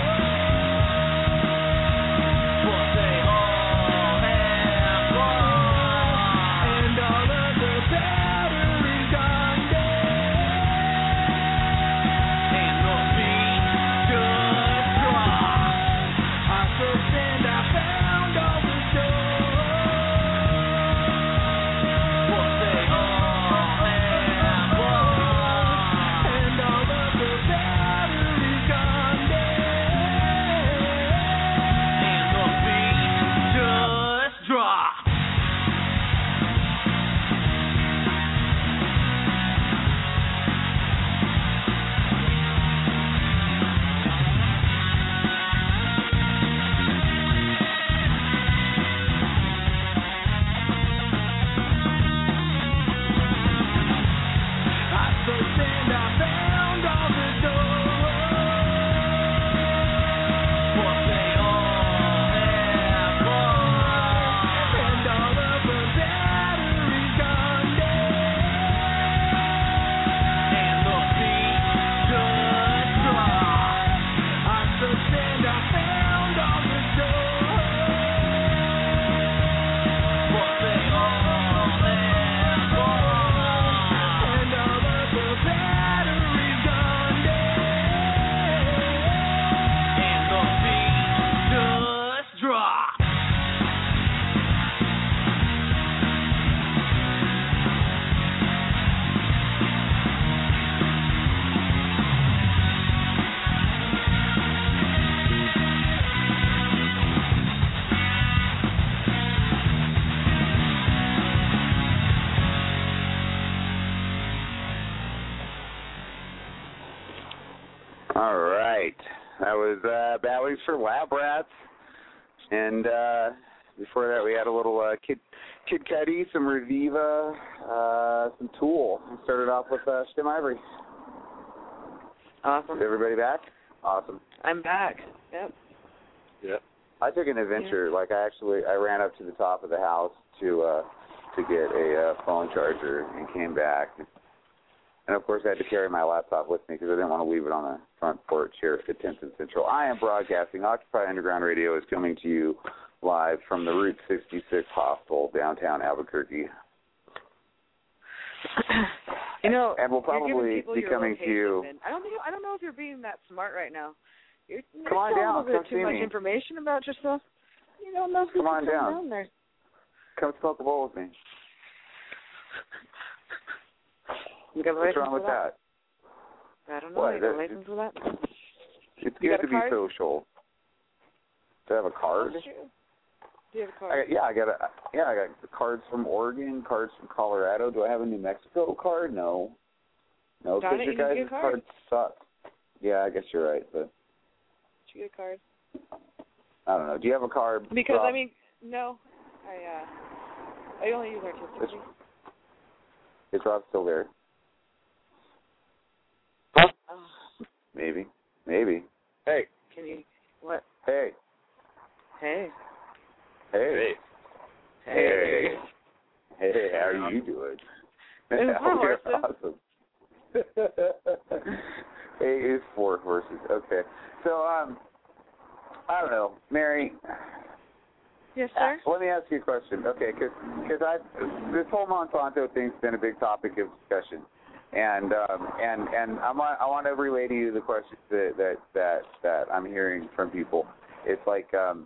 But they all have wrong. And all of the and I found all the doors. All right. That was Batteries for Lab Rats. And before that, we had a little Kid Cudi, some Reviva, some Tool. We started off with Stim Ivory. Awesome. Is everybody back? Awesome. I'm back. Yep. Yep. I took an adventure. Yeah. Like I ran up to the top of the house to get a phone charger and came back. And of course, I had to carry my laptop with me because I didn't want to leave it on the front porch here at 10th and Central. I am broadcasting. Occupy Underground Radio is coming to you live from the Route 66 hostel downtown Albuquerque. You know, and we'll probably be coming to you. I don't know if you're being that smart right now. You're come on down. A little bit too much me. information about yourself. You don't know who come on down there. Come smoke a bowl with me. What's wrong with that? I don't know. You got a license for that? It's good to be social. Do I have a card? Do you have a card? I got cards from Oregon, cards from Colorado. Do I have a New Mexico card? No, because your guys' cards suck. Yeah, I guess you're right, but. Did you get a card? I don't know. Do you have a card? Because Rob? I mean, no, I only use artistic. Is Rob still there? Huh? Maybe. Hey. Can you? What? Hey. Hey. Hey, how are you doing? You're awesome. Hey is 4 horses. Okay. So, I don't know. Mary. Yes, sir? Let me ask you a question. Okay, because this whole Monsanto thing's been a big topic of discussion. And I want to relay to you the questions that I'm hearing from people. It's like,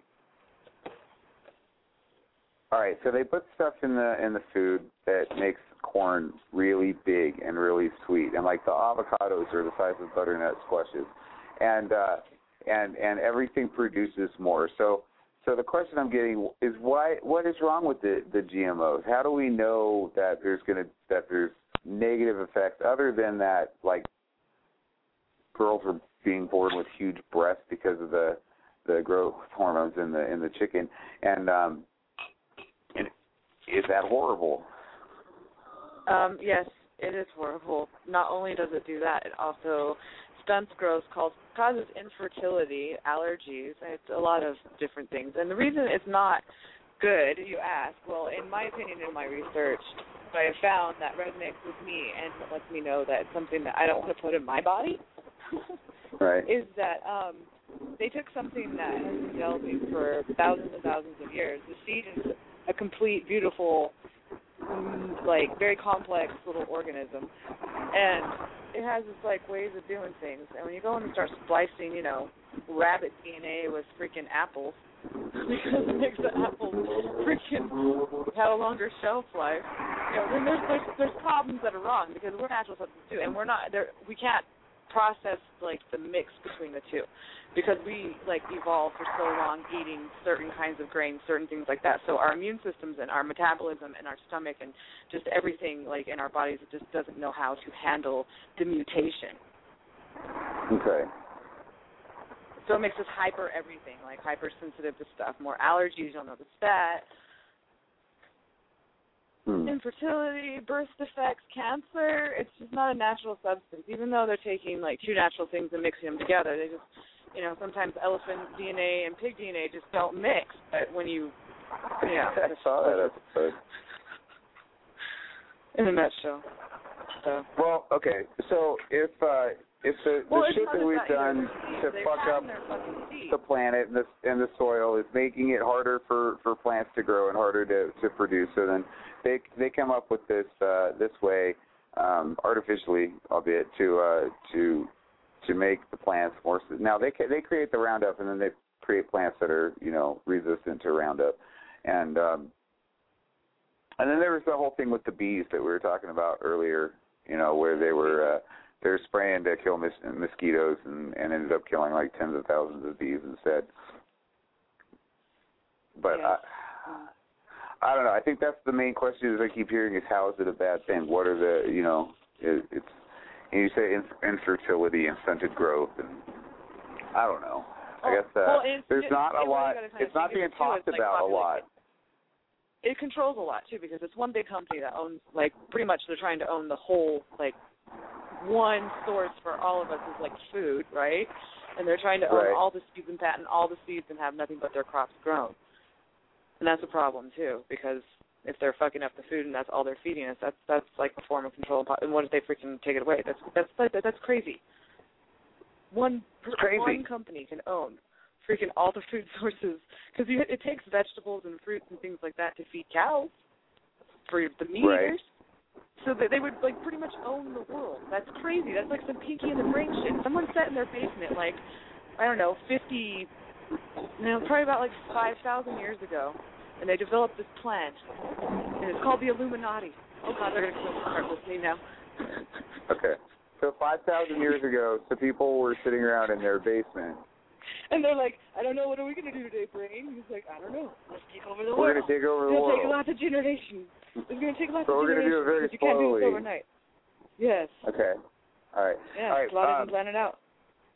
all right, so they put stuff in the food that makes corn really big and really sweet, and like the avocados are the size of butternut squashes, and everything produces more. So the question I'm getting is what is wrong with the GMOs? How do we know that there's negative effects other than that, like girls are being born with huge breasts because of the growth hormones in the chicken, and is that horrible? Yes, it is horrible. Not only does it do that, it also stunts growth, causes infertility, allergies. It's a lot of different things. And the reason it's not good, you ask, well, in my opinion, in my research, what I have found that resonates with me and lets me know that it's something that I don't want to put in my body right. is that they took something that has been developing for thousands and thousands of years. The seed is a complete, beautiful, like very complex little organism, and it has its like ways of doing things. And when you go in and start splicing, rabbit DNA with freaking apples, because it makes the apples freaking have a longer shelf life, then there's problems that are wrong because we're natural substances too, and we're not there. We can't process like the mix between the two because we like evolved for so long eating certain kinds of grains, certain things like that. So our immune systems and our metabolism and our stomach and just everything like in our bodies, it just doesn't know how to handle the mutation. Okay. So it makes us hyper everything, like hypersensitive to stuff, more allergies, you don't notice that. Infertility, birth defects, cancer, it's just not a natural substance. Even though they're taking like two natural things and mixing them together, they just, sometimes elephant DNA and pig DNA just don't mix. But when you, I saw that episode. In a nutshell. So. Well, okay, so if the shit that we've done to fuck up the planet and the soil is making it harder for plants to grow and harder to produce, so then they come up with this way, artificially, albeit, to make the plants more. Now they create the Roundup and then they create plants that are resistant to Roundup, and then there was the whole thing with the bees that we were talking about earlier, where they were spraying to kill mosquitoes and ended up killing like tens of thousands of bees instead. But yeah. I don't know. I think that's the main question is I keep hearing is how is it a bad thing? What are the it's you say infertility and stunted growth, and I don't know. I guess there's not a lot. It's not being talked about a lot. It controls a lot too, because it's one big company that owns, like, pretty much they're trying to own the whole, like, one source for all of us is like food, right? And they're trying to own all the seeds and patent all the seeds and have nothing but their crops grown. And that's a problem too, because if they're fucking up the food and that's all they're feeding us, that's like a form of control. And what if they freaking take it away? That's crazy. One company can own freaking all the food sources, because it takes vegetables and fruits and things like that to feed cows for the meat eaters. So they would, like, pretty much own the world. That's crazy. That's like some Pinky and the Brain shit. Someone sat in their basement, like, I don't know, probably about like 5,000 years ago, and they developed this plan, and it's called the Illuminati. Oh God, they're gonna start listening now. Okay, so 5,000 years ago, the people were sitting around in their basement. And they're like, I don't know, what are we going to do today, Brain? He's like, I don't know. Let's take over the world. We're going to take over the world. It's going to take lots of generations. It's going to take lots of generations. So we're going to do it very slowly. You can't do this overnight. Yes. Okay. All right. Yeah, all right. A lot of them plan it out.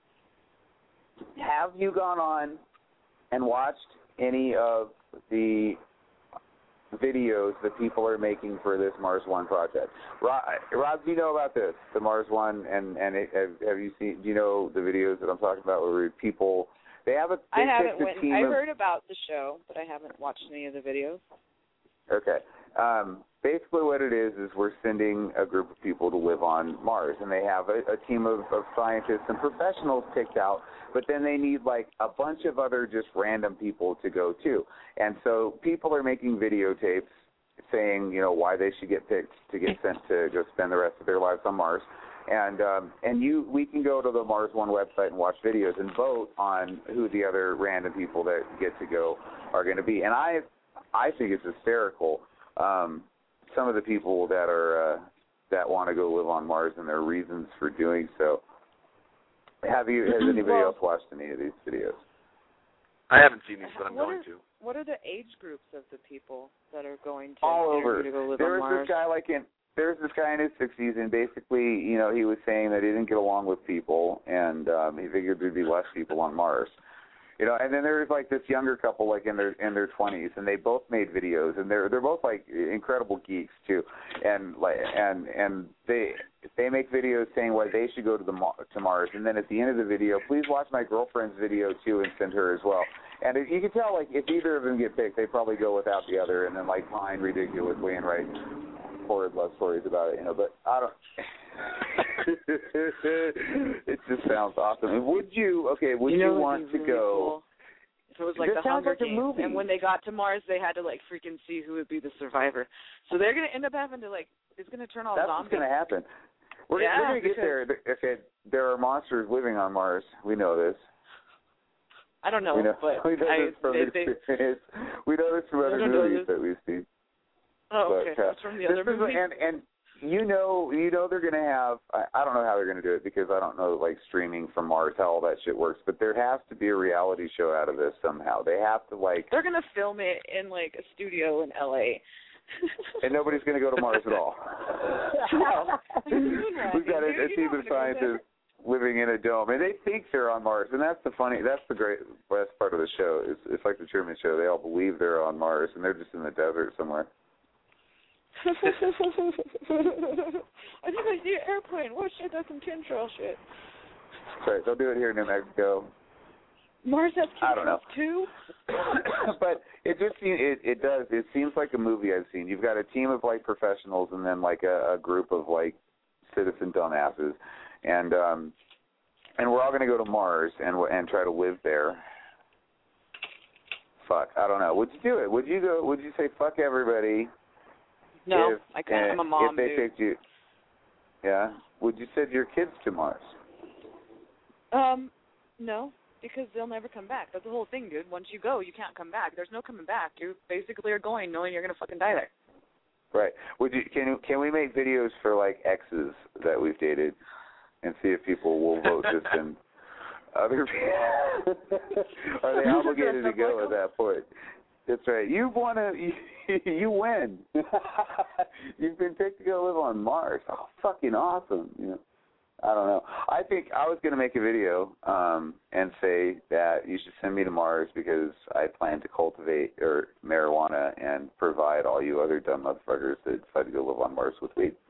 Have you gone on and watched any of the videos that people are making for this Mars One project? Rob, do you know about this, the Mars One, and have you seen? Do you know the videos that I'm talking about, where people I haven't. I heard about the show, but I haven't watched any of the videos. Okay. Basically, what it is we're sending a group of people to live on Mars, and they have a team of scientists and professionals picked out, but then they need like a bunch of other just random people to go too. And so people are making videotapes saying, you know, why they should get picked to get sent to go spend the rest of their lives on Mars. And we can go to the Mars One website and watch videos and vote on who the other random people that get to go are going to be. And I think it's hysterical. Some of the people that want to go live on Mars and their reasons for doing so. Has anybody else watched any of these videos? I haven't seen these, but I'm going to. What are the age groups of the people that are going to all over to go live on Mars? There's this guy in his 60s, and basically, you know, he was saying that he didn't get along with people, and he figured there'd be less people on Mars. You know, and then there's like this younger couple, like in their 20s, and they both made videos, and they're both like incredible geeks too, and they make videos saying why they should go to Mars, and then at the end of the video, please watch my girlfriend's video too and send her as well. And you can tell, like, if either of them get picked, they probably go without the other, and then like pine ridiculously and write horrid love stories about it, you know. But I don't. It just sounds awesome. Would you want to go? Cool. So it was like the Hunger Games, and when they got to Mars, they had to like freaking see who would be the survivor. So they're gonna end up having to it's gonna turn all zombies. That's what's gonna happen. We're gonna get there. Okay, there are monsters living on Mars. We know this. I don't know, but we know this from experience. We know this from other movies that we've seen. Oh, okay. That's from the other movies. And you know they're going to have, I don't know how they're going to do it because I don't know, like, streaming from Mars, how all that shit works, but there has to be a reality show out of this somehow. They have to, like... They're going to film it in, like, a studio in L.A. And nobody's going to go to Mars at all. No. We've got a team of scientists living in a dome, and they think they're on Mars, and that's the best part of the show. It's like the Truman Show. They all believe they're on Mars, and they're just in the desert somewhere. I think I see an airplane. What shit? That's some chemtrail shit. Sorry, they'll do it here in New Mexico. Mars has chemtrails I don't know. too. But it does. It seems like a movie I've seen. You've got a team of like professionals, and then like a group of like citizen dumbasses, and we're all going to go to Mars and try to live there. Fuck, I don't know. Would you do it? Would you go? Would you say fuck everybody? No, I can't. I'm a mom, if they picked you, yeah. Would you send your kids to Mars? No, because they'll never come back. That's the whole thing, dude. Once you go, you can't come back. There's no coming back. You basically are going knowing you're gonna fucking die there. Right. Would you? Can we make videos for like exes that we've dated, and see if people will vote to send other people? Are they obligated to go at that point? That's right. You win. You've been picked to go live on Mars. Oh, fucking awesome. You know. I don't know. I think I was going to make a video and say that you should send me to Mars because I plan to cultivate marijuana and provide all you other dumb motherfuckers that decide to go live on Mars with weed.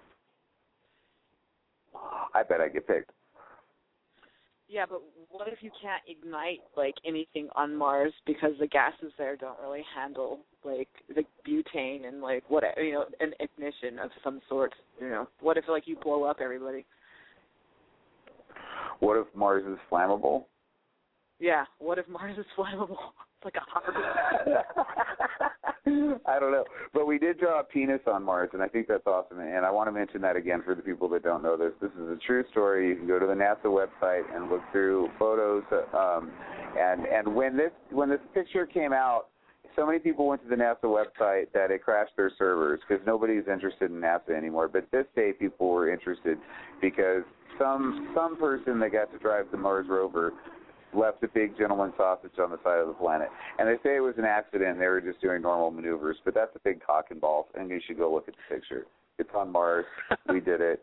I bet I get picked. Yeah, but what if you can't ignite like anything on Mars because the gases there don't really handle like the butane and like whatever, you know, an ignition of some sort, you know? What if like you blow up everybody? What if Mars is flammable? Yeah, what if Mars is flammable? It's like a hard. I don't know. But we did draw a penis on Mars, and I think that's awesome. And I want to mention that again for the people that don't know this. This is a true story. You can go to the NASA website and look through photos. And when this picture came out, so many people went to the NASA website that it crashed their servers because nobody's interested in NASA anymore. But this day, people were interested because some person that got to drive the Mars rover left a big gentleman sausage on the side of the planet. And they say it was an accident. They were just doing normal maneuvers. But that's a big cock and balls, and you should go look at the picture. It's on Mars. We did it.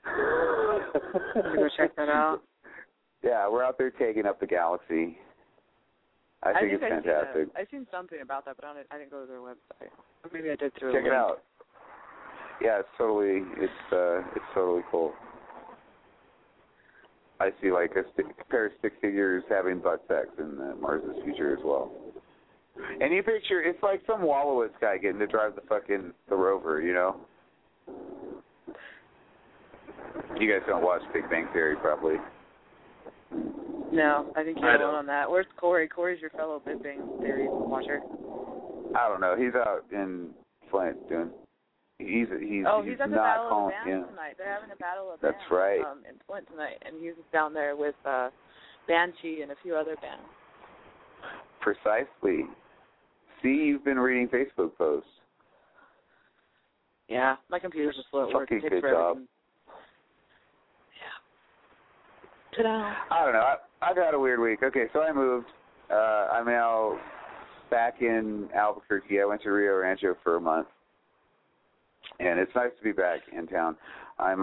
Go check that out. Yeah, we're out there taking up the galaxy. I think it's fantastic. I've seen something about that, but I didn't go to their website. Or maybe I did through Check it out. Yeah, it's totally cool. I see like a pair of stick figures having butt sex in Mars's future as well. And you picture it's like some Wallowitz guy getting to drive the rover, you know. You guys don't watch Big Bang Theory, probably. No, I think you're alone on that. Where's Corey? Corey's your fellow Big Bang Theory watcher. I don't know. He's out in Flint doing. He's at the not Battle of the calling. Bands tonight. They're having a Battle of That's Bands right. In Flint tonight, and he's down there with Banshee and a few other bands. Precisely. See, you've been reading Facebook posts. Yeah, my computer's just slow at work. Fucking good job. Yeah. Ta-da. I don't know. I've had a weird week. Okay, so I moved. I'm now back in Albuquerque. I went to Rio Rancho for a month. And it's nice to be back in town. I'm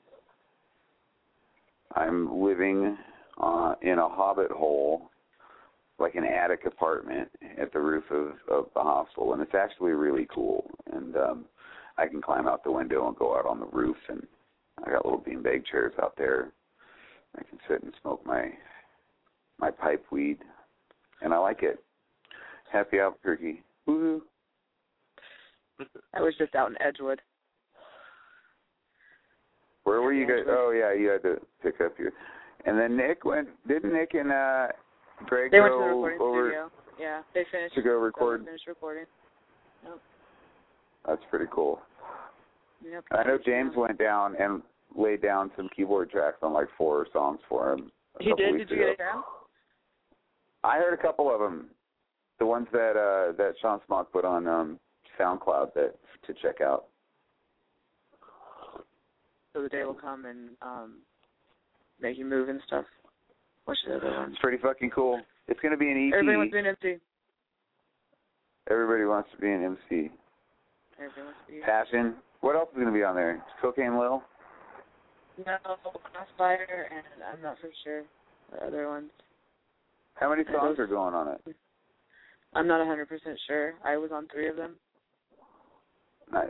living in a hobbit hole, like an attic apartment at the roof of the hostel, and it's actually really cool. And I can climb out the window and go out on the roof, and I got little beanbag chairs out there. I can sit and smoke my pipe weed, and I like it. Happy Albuquerque. Woo-hoo. I was just out in Edgewood. Where were you guys? Oh, yeah, you had to pick up your... And then didn't Nick and Greg they go went to the recording over... studio. Yeah, they finished. To go record? They finished recording. Yep. That's pretty cool. Yep. I know James went down and laid down some keyboard tracks on like 4 songs for him. He did? Did you get it down? I heard a couple of them. The ones that Sean Smock put on SoundCloud to check out. So the day will come and make you move and stuff. What's the other one? It's pretty fucking cool. It's going to be an EP. Everybody wants to be an MC. Everybody wants to be an MC. Everybody wants to be. Passion. What else is going to be on there? Cocaine Lil? No, Crossfire, and I'm not for sure the other ones. How many songs are going on it? I'm not 100% sure. I was on 3 of them. Nice.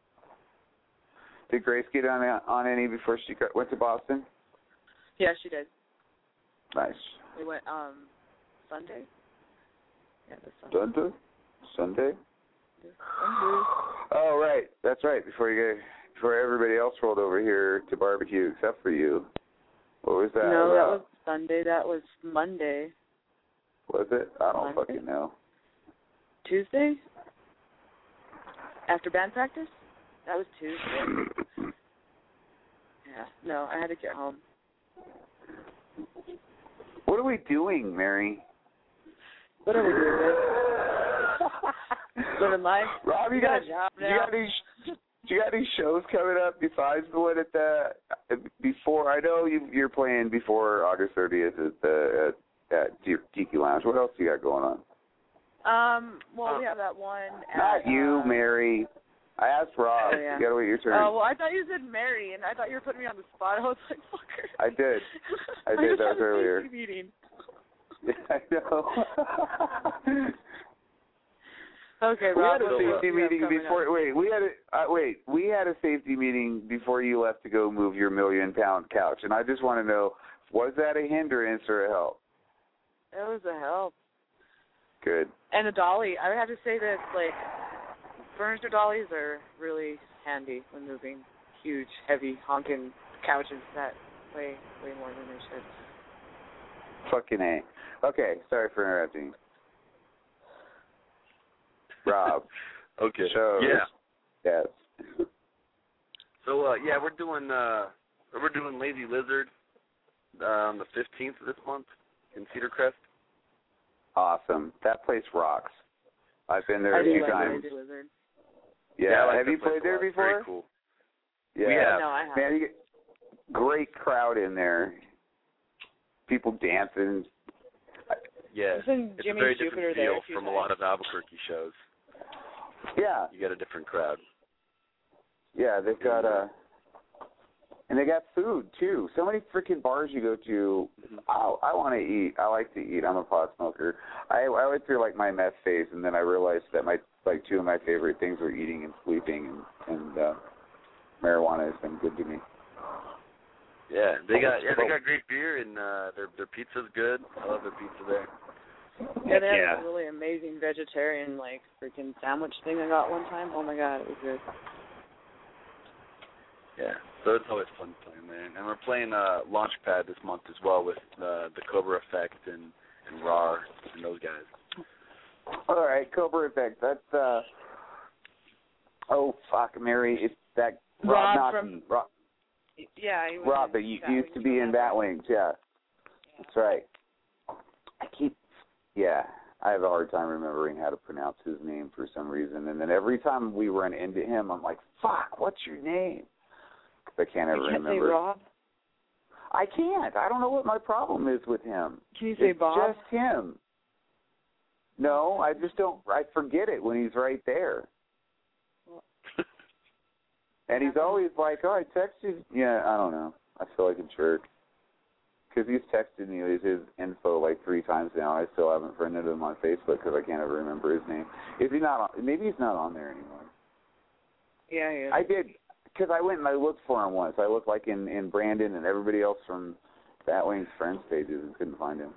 Did Grace get on any before she went to Boston? Yeah, she did. Nice. We went Sunday. Yeah, this Sunday. Sunday? Yeah, Sunday. Oh, right. That's right. Before everybody else rolled over here to barbecue except for you. What was that No, about? that was Sunday. That was Monday. Was it? I don't Monday? fucking know. Tuesday? After band practice? That was Tuesday. Yeah. No, I had to get home. What are we doing, Mary? What are we doing? Living life. Rob, you got any shows coming up besides the one before? I know you're playing before August 30th at Tiki Lounge. What else you got going on? Well, we have that one. Not you, Mary. I asked Rob. Oh, yeah. You gotta wait your turn. Oh, well, I thought you said Mary, and I thought you were putting me on the spot. I was like, fucker. I did. I did. That was earlier. Meeting. Yeah, I know. Okay, we Rob. had a safety meeting before. We had a safety meeting before you left to go move your 1,000,000-pound couch, and I just want to know, was that a hindrance or a help? It was a help. Good. And a dolly. I would have to say that, like, furniture dollies are really handy when moving huge, heavy, honking couches that weigh way more than they should. Fucking A. Okay, sorry for interrupting. Rob. Okay. Shows. Yeah. Yes. So we're doing Lazy Lizard on the 15th of this month in Cedar Crest. Awesome. That place rocks. I've been there a few times. Lazy Lizard. Yeah. I like have you that place played there a lot. before? Very cool. Yeah. We have. No, I haven't. Man, you get great crowd in there. People dancing. Yeah. Isn't It's Jimmy a very Jupiter different there feel a few from times? a lot of Albuquerque shows. Yeah. You get a different crowd. Yeah, they've got and they got food too. So many freaking bars you go to. I want to eat. I like to eat. I'm a pot smoker. I went through like my meth phase, and then I realized that two of my favorite things were eating and sleeping, and marijuana has been good to me. Yeah, they got great beer, and their pizza's good. I love their pizza there. Yeah, they had a really amazing vegetarian, like, freaking sandwich thing I got one time. Oh, my God, it was good. Yeah, so it's always fun playing there. And we're playing Launchpad this month as well with the Cobra Effect and RAR and those guys. All right, Cobra Effect. That's, oh, fuck, Mary. It's that Rob from... Yeah, he was Rob, that used to be in Batwings, yeah. That's right. I have a hard time remembering how to pronounce his name for some reason. And then every time we run into him, I'm like, fuck, what's your name? Because I can't ever remember. You can't say Rob? I can't. I don't know what my problem is with him. Can you say it's Bob? Just him. No, I just don't. I forget it when he's right there. And he's always like, oh, I texted. Yeah, I don't know. I feel like a jerk. Because he's texted me his info like 3 times now. I still haven't friended him on Facebook because I can't ever remember his name. Is he not on? Maybe he's not on there anymore. Yeah, he is. I did, because I went and I looked for him once. I looked like in Brandon and everybody else from Batwing's friends pages and couldn't find him.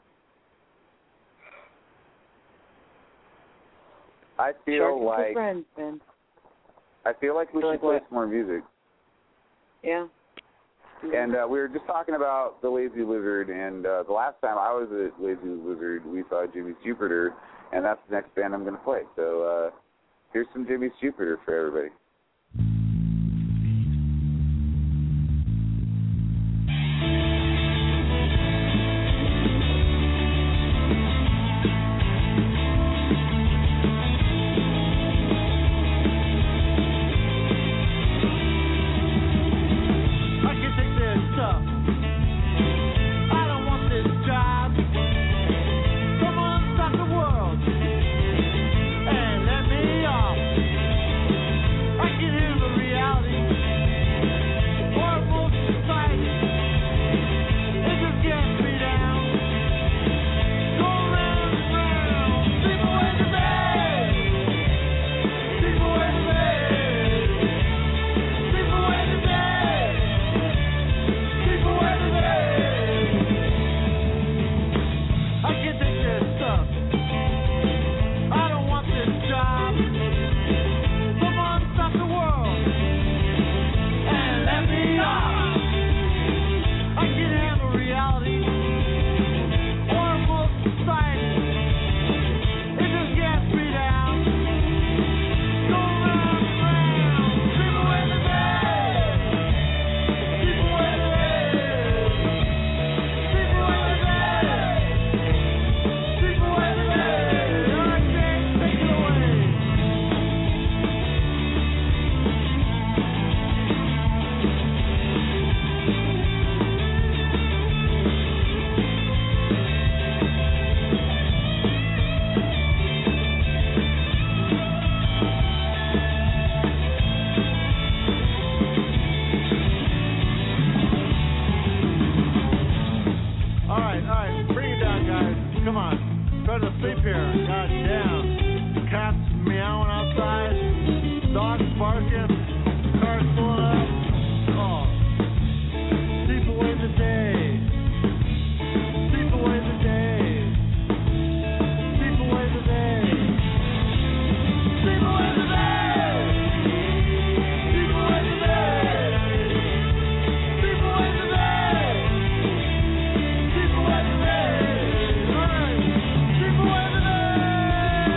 I feel like friends, Ben. I feel like we should play some more music. Yeah. And we were just talking about the Lazy Lizard, and the last time I was at Lazy Lizard, we saw Jimmy's Jupiter, and that's the next band I'm going to play. So here's some Jimmy's Jupiter for everybody. I sleep here. God damn. Cats meowing outside. Dogs barking. Cars pulling up. Oh. Sleep away the day. Sleep away the day. Sleep away the day. Sleep away the day. Sleep away the day. Sleep away the day. Sleep away the day. All right. Sleep away the day.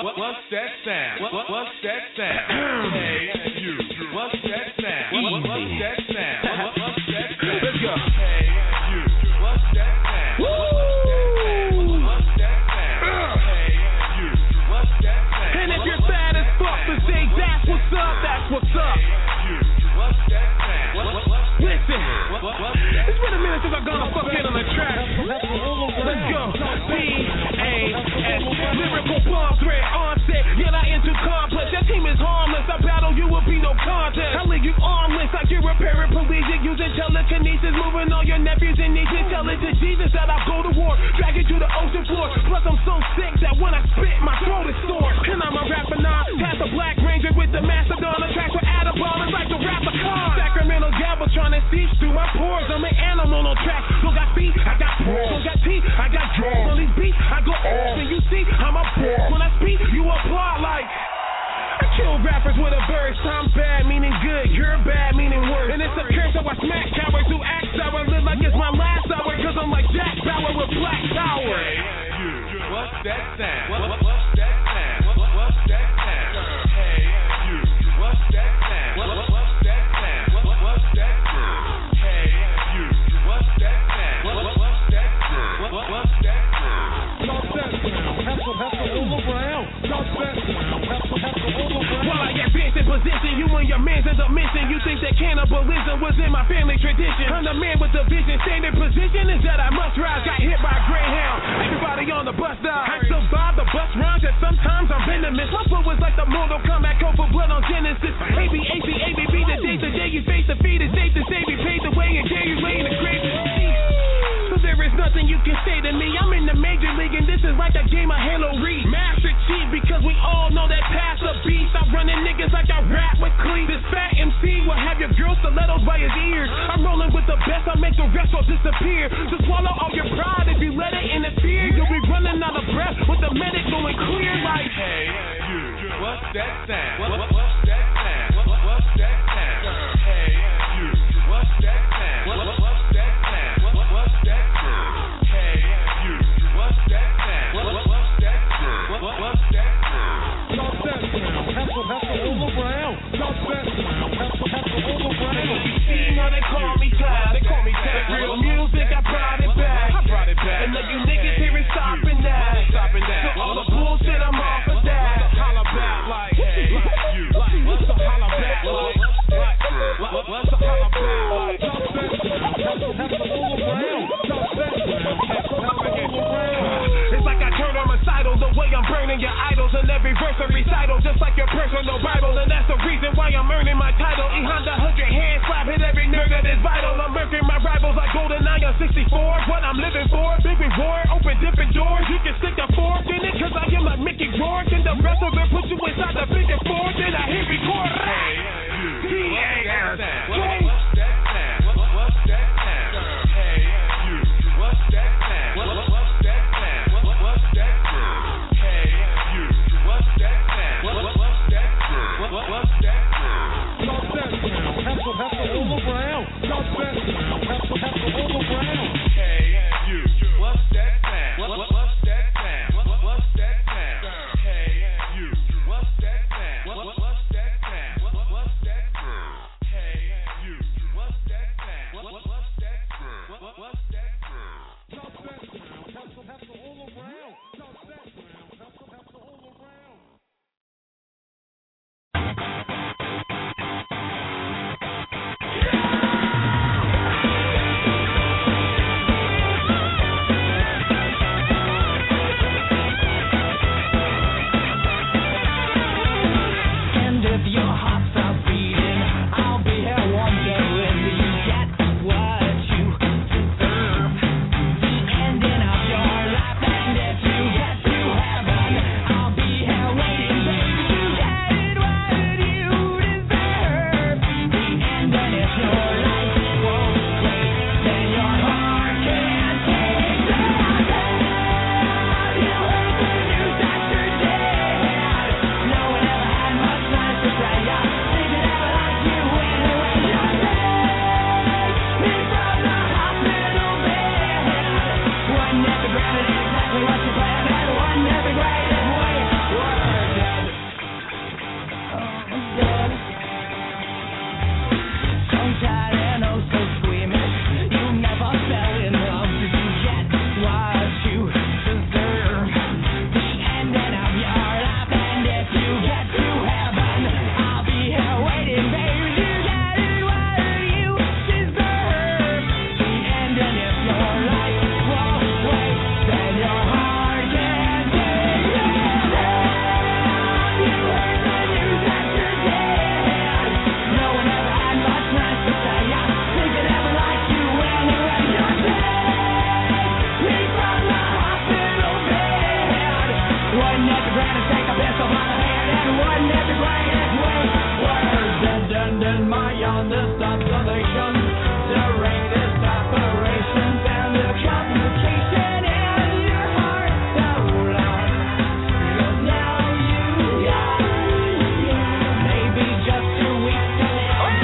What's that sound? What's that sound? Hey, you. What's that sound? What's that sound? What's that sound? Let's go. Hey, you. What's that sound? What's that sound? Hey, you. What's that sound? And if you're sad as fuck, then say that's what's up. That's what's up. What's that sound? Listen, it's been a minute since I've gone fucking on the track. Let's go. B-A-S. Lyrical bomb threat onset. Yet I into complex. That team is harmless. I battle you will be no contest. I leave you armless like you're a paraplegic. Using telekinesis. Moving all your nephews and nieces. Tell it to Jesus that I'll go to war. Drag it to the ocean floor. Plus I'm so sick that when I spit my throat is sore. And I'm a rapper now. Pass a Black Ranger with the Mastodon. A track for Adabon. It's like the rapper car. Sacramento Gavel trying to seep through my pores. I'm an animal on track. Don't got feet, I got paws. Don't got teeth, I got jaws. On these beats, I go off. And you see, I'm a boss. When I speak, you applaud like I kill rappers with a verse. I'm bad, meaning good. You're bad, meaning worse. And it's a curse, so I smack cowards who act sour. Live like it's my last hour, cause I'm like Jack Bauer with Black Power. Hey, you. What's that sound? What's that sound? What's that sound? Hey, you. What's that sound? What's that sound? What's that sound? Hey, you. What's that sound? What's that sound? What's that While I advance in position, you and your mans end up missing. You think that cannibalism was in my family tradition. I'm the man with the vision. Standard position is that I must rise. Got hit by a greyhound. Everybody on the bus died. I survived the bus rounds and sometimes I'm venomous. My foot was like the Mortal Kombat code for blood on Genesis. ABAC, ABB, the day you face defeat is safe to say we paved the way and gave you lay in the grave. So there is nothing you can say to me. I'm in the major league and this is like a game of Halo Reach. Master Chief because we all know that past the beast. I'm running niggas like I rap with Cleave. This fat MC will have your girl stilettos by his ears. I'm rolling with the best, I make the rest all disappear. So swallow all your pride if you let it interfere. You'll be running out of breath with the medic going clear like hey, you. What's that sound? What's that sound? What's that sound? Hey, you. What's that sound? What's that sound? What's that sound? Hey, you. What's that sound? What's that sound? What's that sound? What's that sound? Hustle over Brown. What's that sound? Hustle over Brown. You know they call me Ty. They call me Ty. Real music, I brought it back. And now you niggas here is stopping that. So all the bullshit, I'm off of that. Holla back like, hey, you. What's a holla back like? What's a holla back like? Hustle over Brown. It's like I turn on recital the way I'm burning your idols in every verse and recital, just like your personal Bible. And that's the reason why I'm earning my title. E Honda 100 hand slap, hit every nerve that is vital. I'm murking my rivals like GoldenEye on 64. What I'm living for, big reward, open different doors. You can stick a fork in it, cause I am like Mickey Rourke. And the rest of it put you inside the bigger four. Then I hit record. Hey, you. D-A-S. What's that sound? What's that sound? Hey, you. What's that sound? What's that sound? What's that sound? Hey, you. What's that sound? What's that sound? What's that sound? What's that sound? Hustle over Brown. What's that sound? Hustle over Brown. Hey, you. What's that sound? What's that sound? What's that sound? Hey, you. What's that sound? What's that sound? violation during this operation. Found a complication in your heart so long. 'Cause now you may be just too weak to live.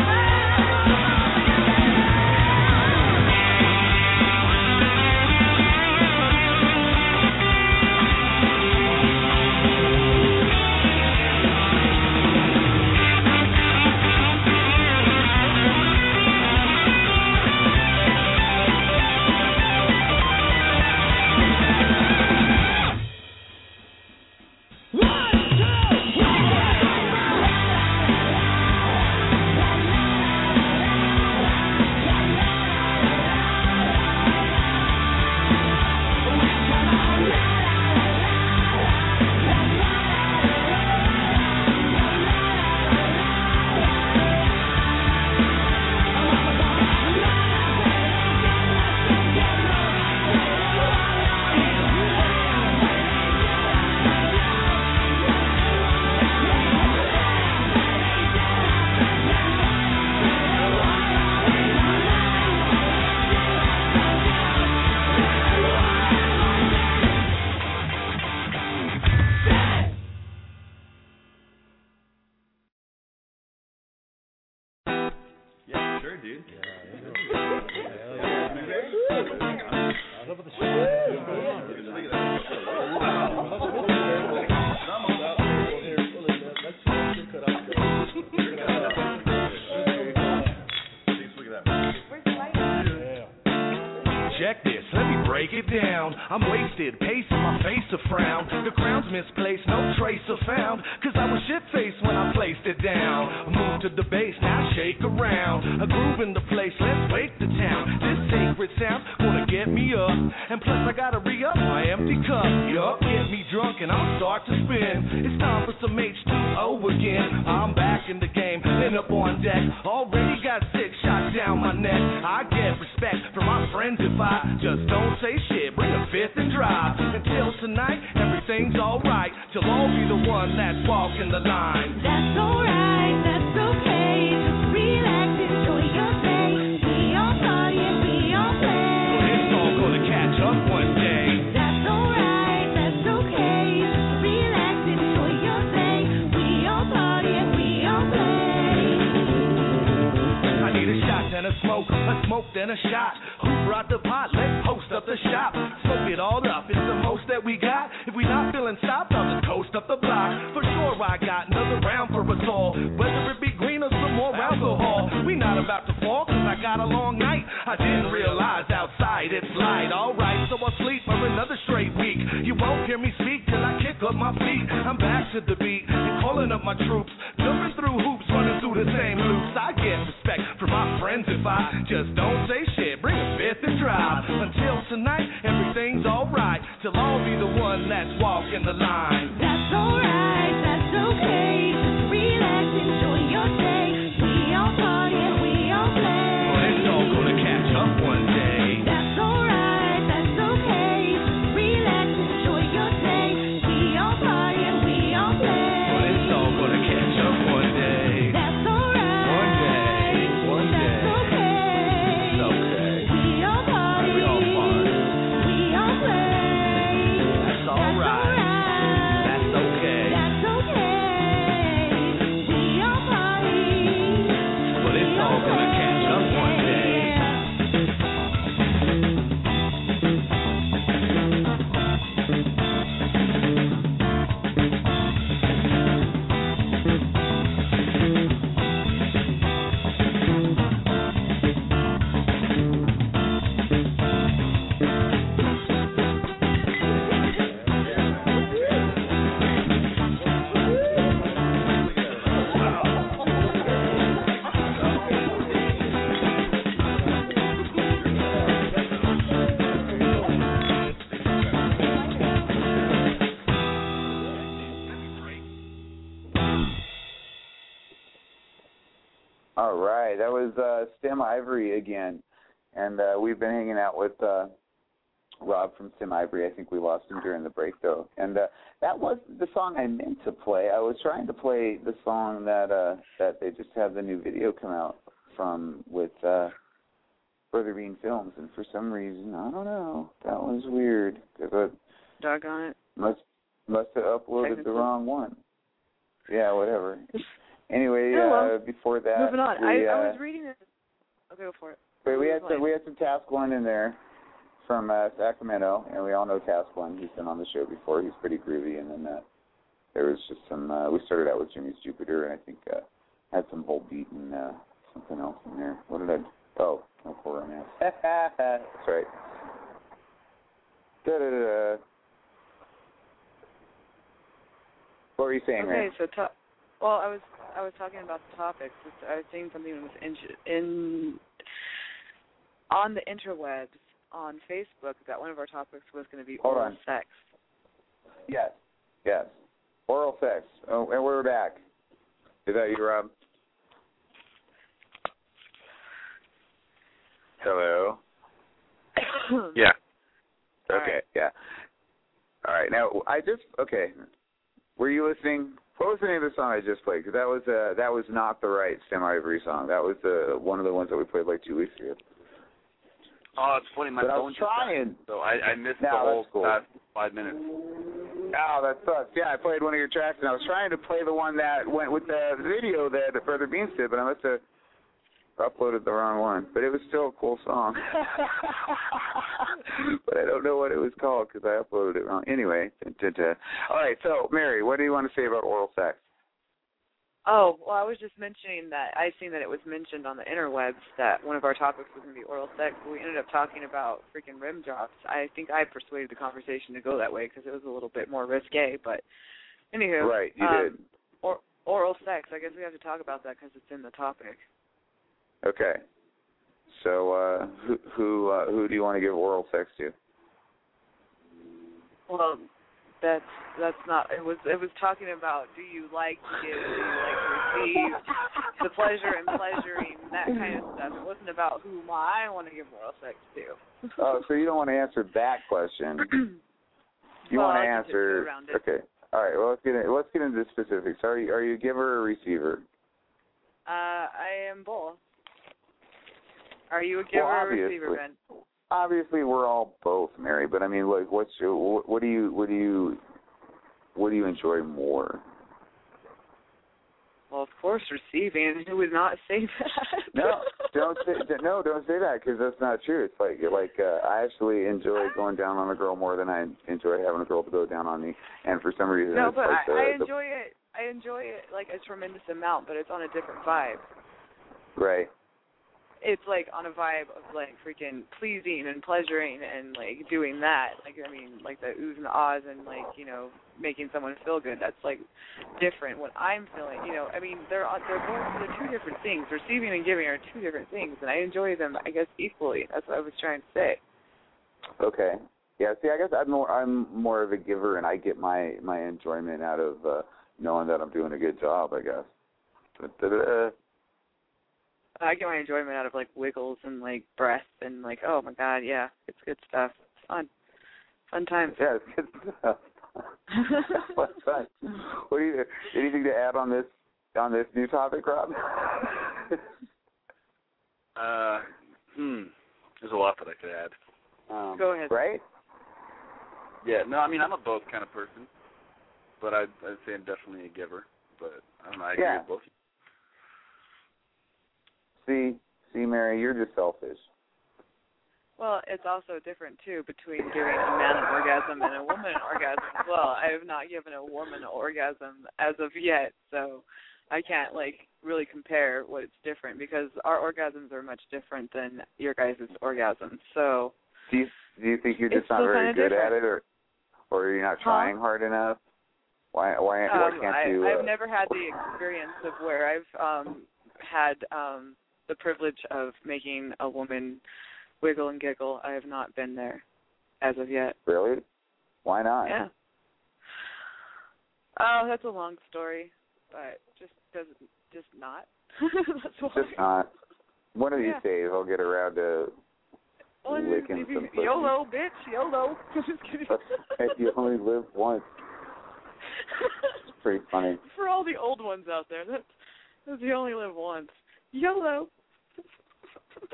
Yeah, sure, dude. Check this, let me break it down. I'm wasted, pacing my face a frown. The crown's misplaced, no trace of found. 'Cause I was shit-faced when I placed it down. Move to the bass, now shake around. A groove in the place, let's wake the town. This sacred sound gonna get me up. And plus I gotta re-up my empty cup. Yup, get me drunk and I'll start to spin. It's time for some H2O again. I'm back in the game, and up on deck. Already got 6 shots down my neck. I get respect from my friends if I just don't say shit. Bring a fifth and drive. Until tonight, everything's alright. Till I'll be the one that's walking the line. That's alright, that's okay. Just relax, enjoy your day. We all party and we all play. It's all gonna catch up one day. That's alright, that's okay. Just relax, enjoy your day. We all party and we all play. I need a shot, then a smoke then a shot. Who brought the pot? Let's post up the shop. Smoke it all up, it's the most that we got. If we not feeling stopped, I'll just coast up the block. For sure I got another round for us all. Whether it be green or some more alcohol. We not about to fall, 'cause I got a long night. I didn't realize outside it's light. Alright, so I'll sleep for another straight week. You won't hear me speak till I kick up my feet. I'm back to the beat and calling up my troops. Jumping through hoops, running through the same loops. I get respect from my friends if I just don't say shit. Bring a fifth and drive. Until tonight, everything's alright. Till I'll be the one that's walking the line. That's alright, that's okay. Just relax, enjoy your day. We all party and we all play. But it's all gonna catch up one day. That's alright, that's okay. Just relax, enjoy your day. We all party and we all play. But it's all gonna catch up one day. That's alright. One day. That's okay. It's okay. We all party. We all party. We all play. That's alright. That's okay. That's okay. We all party. But it's all gonna catch up one day. All right, that was Stem Ivory again, and we've been hanging out with Rob from Stem Ivory. I think we lost him during the break though, and that was the song I meant to play. I was trying to play the song that they just had the new video come out from with Further Being Films, and for some reason, I don't know, that was weird because I doggone it. Must have uploaded the wrong one. Yeah, whatever. Anyway, before that, moving on. I was reading it. I'll go for it. Wait, we had some Task One in there from Sacramento, and we all know Task One. He's been on the show before. He's pretty groovy, and then there was just some. We started out with Jimmy's Jupiter, and I think had some whole beat and something else in there. What did I? Oh, no Core Romance. That's right. Da-da-da-da. What were you saying, Okay, Ray? so well, I was talking about the topics. I was seeing something that was on the interwebs on Facebook that one of our topics was going to be oral sex. Yes. Oral sex. Oh, and we're back. Is that you, Rob? Hello. Yeah. Okay. Yeah. All right. Now were you listening? What was the name of the song I just played? Because that was not the right Stim Ivory song. That was one of the ones that we played like 2 weeks ago. Oh, it's funny. My phone just died, so I missed the whole past 5 minutes. Oh, that sucks. Yeah, I played one of your tracks, and I was trying to play the one that went with the video that Further Beans did, but I must have uploaded the wrong one. But it was still a cool song. But I don't know what it was called because I uploaded it wrong. Anyway. All right, so, Mary, what do you want to say about oral sex? Oh, well, I was just mentioning that I seen that it was mentioned on the interwebs that one of our topics was going to be oral sex, but we ended up talking about freaking rim drops. I think I persuaded the conversation to go that way because it was a little bit more risque, but anywho. Right, you did. Oral sex, I guess we have to talk about that because it's in the topic. Okay. So, who do you want to give oral sex to? Well, that's not. It was talking about do you like to give, do you like to receive, the pleasure and pleasuring, that kind of stuff. It wasn't about who I want to give oral sex to. Oh, so you don't want to answer that question. You want to answer. Okay. All right. Well, let's get into the specifics. Are you a giver or receiver? I am both. Are you a giver or receiver, Ben? Obviously, we're all both, Mary. But I mean, like, what do you enjoy more? Well, of course, receiving. Who would not say that? No, don't say that because that's not true. It's like I actually enjoy going down on a girl more than I enjoy having a girl to go down on me. And for some reason, no, it's but like I enjoy it. I enjoy it like a tremendous amount, but it's on a different vibe. Right. It's like on a vibe of like freaking pleasing and pleasuring and like doing that. Like I mean, like the oohs and the ahs and like making someone feel good. That's like different. What I'm feeling, I mean, they're two different things. Receiving and giving are two different things, and I enjoy them, I guess, equally. That's what I was trying to say. Okay. Yeah. See, I guess I'm more of a giver, and I get my enjoyment out of knowing that I'm doing a good job. I guess. I get my enjoyment out of like wiggles and like breath and like, oh my god, yeah, it's good stuff. It's fun times. Yeah, it's good stuff. Fun. What do you? Anything to add on this new topic, Rob? There's a lot that I could add. Go ahead. Right? Yeah. No, I mean I'm a both kind of person, but I'd say I'm definitely a giver. But I don't know. I agree with both. See, Mary, you're just selfish. Well, it's also different, too, between giving a man an orgasm and a woman an orgasm. Well, I have not given a woman an orgasm as of yet, so I can't, really compare what it's different because our orgasms are much different than your guys' orgasms. So, do you think you're just not very good at it, or you're not trying hard enough? Why can't you? I've never had the experience of where I've had the privilege of making a woman wiggle and giggle. I have not been there as of yet. Really? Why not? Yeah. Oh, that's a long story, but just not. That's why. Just not. One of these days I'll get around to licking some pussy. YOLO, bitch, YOLO. Just kidding. You only live once. It's pretty funny. For all the old ones out there, that's you only live once. YOLO.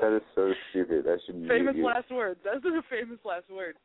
That is so stupid. That should Famous mute you. last words. That's a famous last word.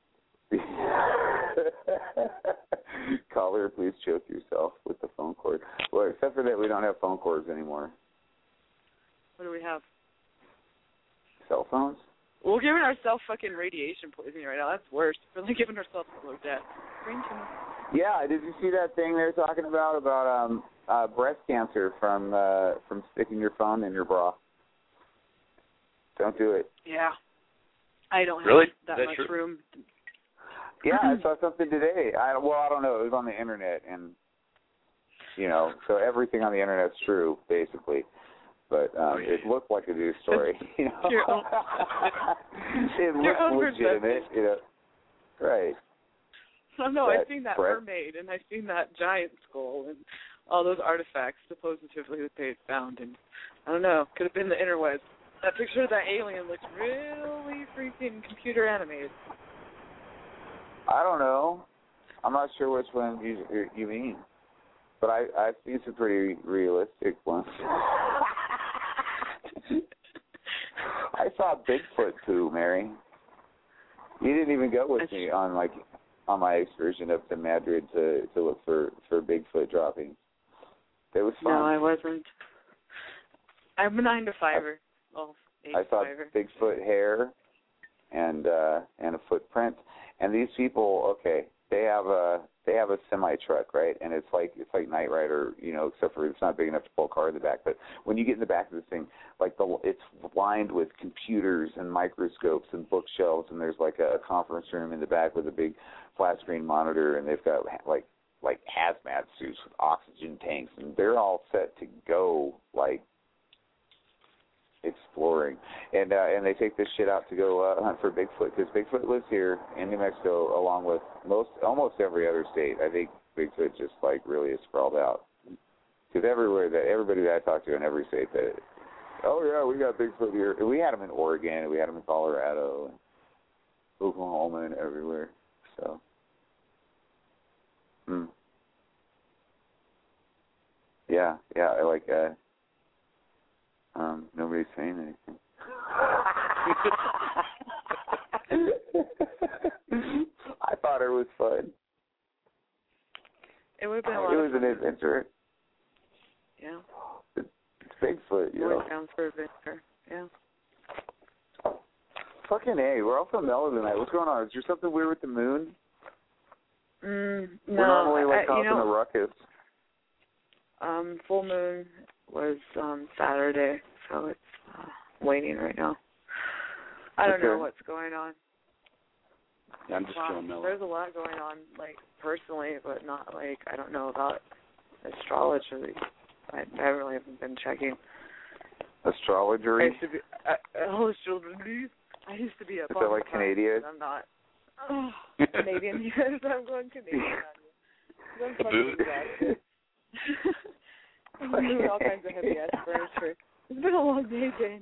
Caller, please choke yourself with the phone cord. Well, except for that, we don't have phone cords anymore. What do we have? Cell phones? We're giving ourselves fucking radiation poisoning right now. That's worse. We're like giving ourselves a slow death. Brain tumor. Yeah, did you see that thing they're talking about breast cancer from sticking your phone in your bra? Don't do it. Yeah. I don't have Really? that Is that much true? room. Yeah, I saw something today. I don't know. It was on the internet, and so everything on the internet's true, basically. But it looked like a news story. It looked legitimate. Right. Oh no, I've seen that mermaid, and I've seen that giant skull, and all those artifacts supposedly that they found, and I don't know, could have been the interwebs. That picture of that alien looks really freaking computer animated. I don't know. I'm not sure which one you mean, but I've seen some pretty realistic ones. I saw Bigfoot too, Mary. You didn't even go with me on my excursion up to Madrid to look for Bigfoot droppings. It was fun. No, I wasn't. I'm a 9-to-5er. I saw Bigfoot hair and a footprint. And these people, they have a semi truck, right? And it's like Knight Rider, except for it's not big enough to pull a car in the back. But when you get in the back of this thing, it's lined with computers and microscopes and bookshelves, and there's like a conference room in the back with a big flat screen monitor, and they've got like hazmat suits with oxygen tanks, and they're all set to go exploring, and they take this shit out to go hunt for Bigfoot, because Bigfoot lives here in New Mexico along with almost every other state. I think Bigfoot just really is sprawled out, because everybody that I talk to in every state that, oh yeah, we got Bigfoot here. And we had them in Oregon, and we had them in Colorado, and Oklahoma, and everywhere. So, yeah, I like that. Nobody's saying anything. I thought it was fun. It would have been a lot It of was fun. an adventure. Yeah. It's Bigfoot, Sounds for adventure. Yeah. Fucking A, we're all from mellow tonight. What's going on? Is there something weird with the moon? No. We're normally causing a ruckus. Full moon was Saturday, so it's waning right now. I don't know what's going on. Yeah, I'm just feeling mellow. There's a lot going on, personally, but not I don't know about astrology. I really haven't been checking. Astrology? I used to be I used to be a Is that like Canadian? I'm not. Canadian, yes, I'm going Canadian on you. I'm fucking exhausted. I'm doing all kinds of heavy ass furniture. It's been a long day, Jane.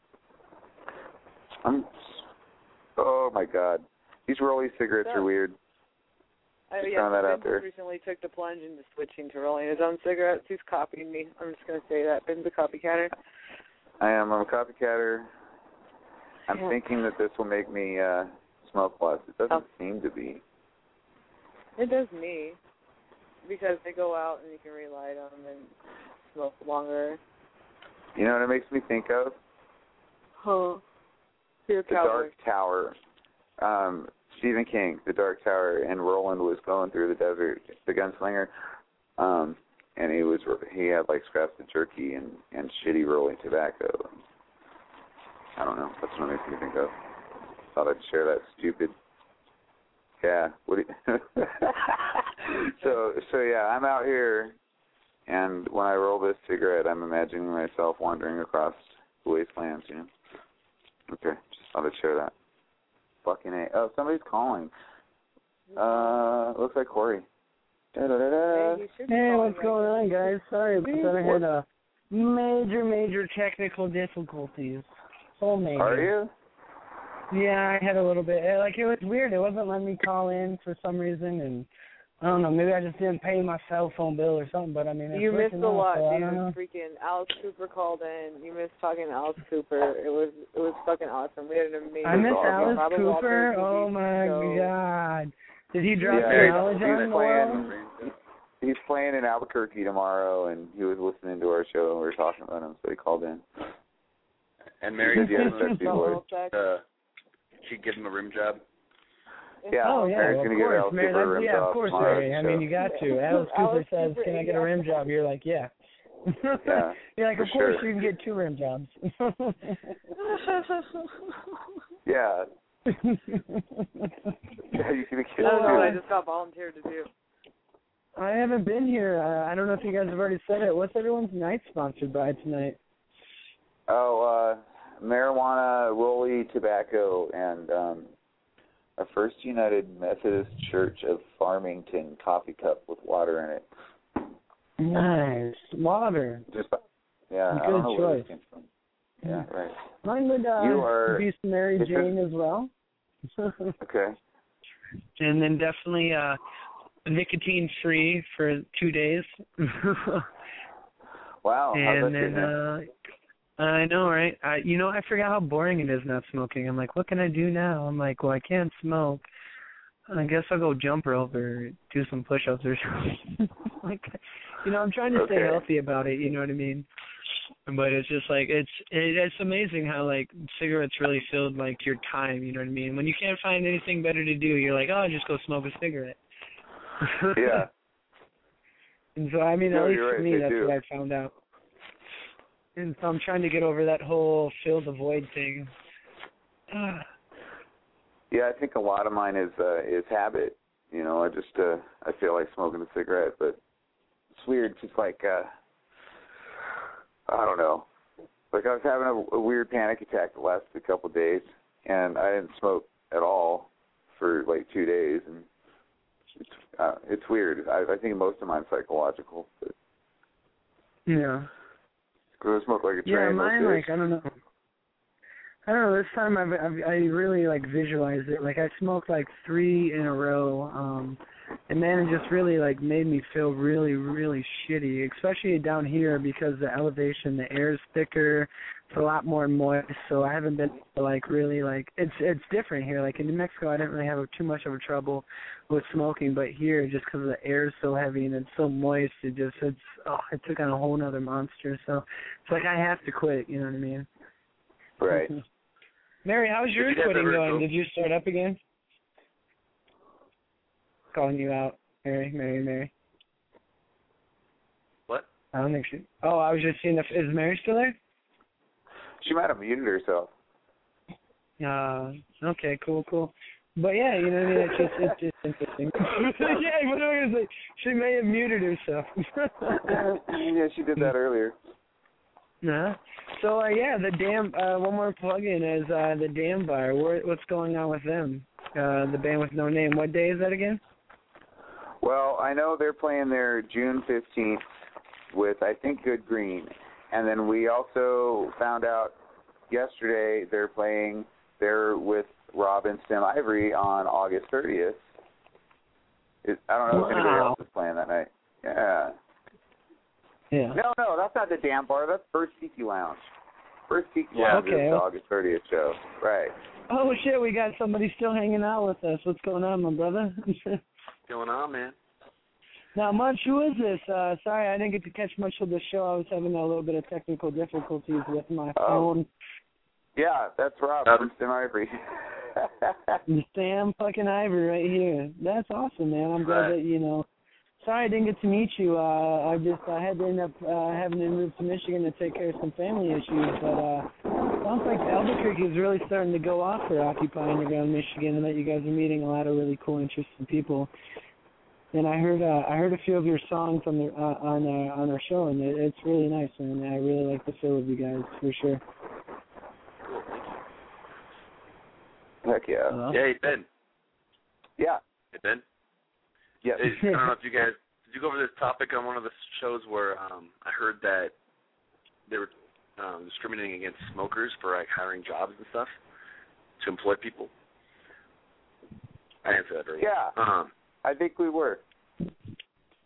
Oh my God, these rolling cigarettes are weird. Ben recently took the plunge into switching to rolling his own cigarettes. He's copying me. I'm just going to say that. Ben's a copycatter. I am. I'm a copycatter. I'm thinking that this will make me smoke less. It doesn't seem to be. It does me, because they go out and you can relight them and smoke longer. You know what it makes me think of? The Dark Tower. Stephen King, The Dark Tower, and Roland was going through the desert, the gunslinger, and he had scraps of jerky and shitty rolling tobacco. I don't know. That's what it makes me think of. Thought I'd share that stupid. Yeah. What do you So yeah, I'm out here, and when I roll this cigarette, I'm imagining myself wandering across the wastelands. Okay, just thought I'd share that. Fucking A. Oh, somebody's calling. Looks like Corey. Hey, what's going on, guys? Sorry about that. I had a major technical difficulties. So major. Are you? Yeah, I had a little bit. It was weird. It wasn't letting me call in for some reason, and I don't know. Maybe I just didn't pay my cell phone bill or something. But I mean, you missed a lot, so dude. Freaking Alice Cooper called in. You missed talking to Alice Cooper. It was fucking awesome. We had an amazing. I missed Alice Robert Cooper. Walters, oh my god! Did he drop yeah, knowledge on the world? He's playing in Albuquerque tomorrow, and he was listening to our show, and we were talking about him, so he called in. And Mary, she'd give him a rim job. Yeah, oh, yeah, Mary's well, going to give Alice Cooper a rim job. Yeah, of course, tomorrow. Mary. I mean, you got to. Alice Cooper says, "Can I get a rim job?" You're like, "Yeah." Yeah. You're like, "Of sure. course, you can get 2 rim jobs." Yeah. Yeah, you can I don't know what I just got volunteered to do. I haven't been here. I don't know if you guys have already said it. What's everyone's night sponsored by tonight? Oh, marijuana, Rolly, tobacco, and a First United Methodist Church of Farmington coffee cup with water in it. Nice. Water. Just, yeah, Good I don't know choice. where it came from. Yeah, right. Mine would be some Mary Jane as well. Okay. And then definitely nicotine free for 2 days. Wow. And then I know, right? I forgot how boring it is not smoking. I'm like, what can I do now? I'm like, well, I can't smoke. I guess I'll go jump rope or do some push-ups or something. Like, I'm trying to stay healthy about it. You know what I mean? But it's just like it's amazing how like cigarettes really filled like your time. You know what I mean? When you can't find anything better to do, you're like, oh, just go smoke a cigarette. Yeah. And so I mean, no, at least right, for me, that's do. what I found out. And so I'm trying to get over that whole fill the void thing. Yeah, I think a lot of mine is habit. I just I feel like smoking a cigarette, but it's weird. It's just like I don't know. Like I was having a weird panic attack the last couple of days, and I didn't smoke at all for like 2 days, and it's weird. I think most of mine's psychological. But yeah. Because I smoke like a train. Yeah, mine like I don't know. This time I really like visualized it. Like I smoked like 3 in a row, and then it just really like made me feel really, really shitty. Especially down here because the elevation, the air is thicker, it's a lot more moist. So I haven't been like really like it's different here. Like in New Mexico, I didn't really have too much of a trouble with smoking, but here just because the air is so heavy and it's so moist, it took on a whole nother monster. So it's like I have to quit. You know what I mean? Right. Mary, how's your quitting going? Did you start up again? Calling you out, Mary. What? I don't think she. Oh, I was just seeing if is Mary still there? She might have muted herself. Okay, cool. But yeah, you know what I mean. It's just interesting. Yeah, what I was like, she may have muted herself. Yeah, she did that earlier. Yeah. So yeah, the Dam. One more plug-in is the Dam Bar. What's going on with them? The band with no name. What day is that again? Well, I know they're playing there June 15th with I think Good Green, and then we also found out yesterday they're playing there with Rob and Tim Ivory on August 30th. I don't know if anybody else is playing that night. Yeah. Yeah. No, that's not the Dam Bar. That's First Tiki Lounge. First Tiki Lounge is the August 30th show. Right. Oh, shit, we got somebody still hanging out with us. What's going on, my brother? What's going on, man? Not much. Who is this? Sorry, I didn't get to catch much of the show. I was having a little bit of technical difficulties with my phone. Yeah, that's Rob from Sam Ivory. Sam fucking Ivory right here. That's awesome, man. I'm glad that, Sorry I didn't get to meet you. I had to end up having to move to Michigan to take care of some family issues. But sounds like Albuquerque is really starting to go off for Occupy Underground Michigan, and that you guys are meeting a lot of really cool, interesting people. And I heard a few of your songs on our show, and it's really nice, and I really like the feel of you guys for sure. Cool, thank you. Heck yeah. Hey, Ben. Yeah. Hey, Ben. Yeah. I don't know if you guys did you go over this topic on one of the shows where I heard that they were discriminating against smokers for like hiring jobs and stuff to employ people. I answered that very well. Yeah. I think we were.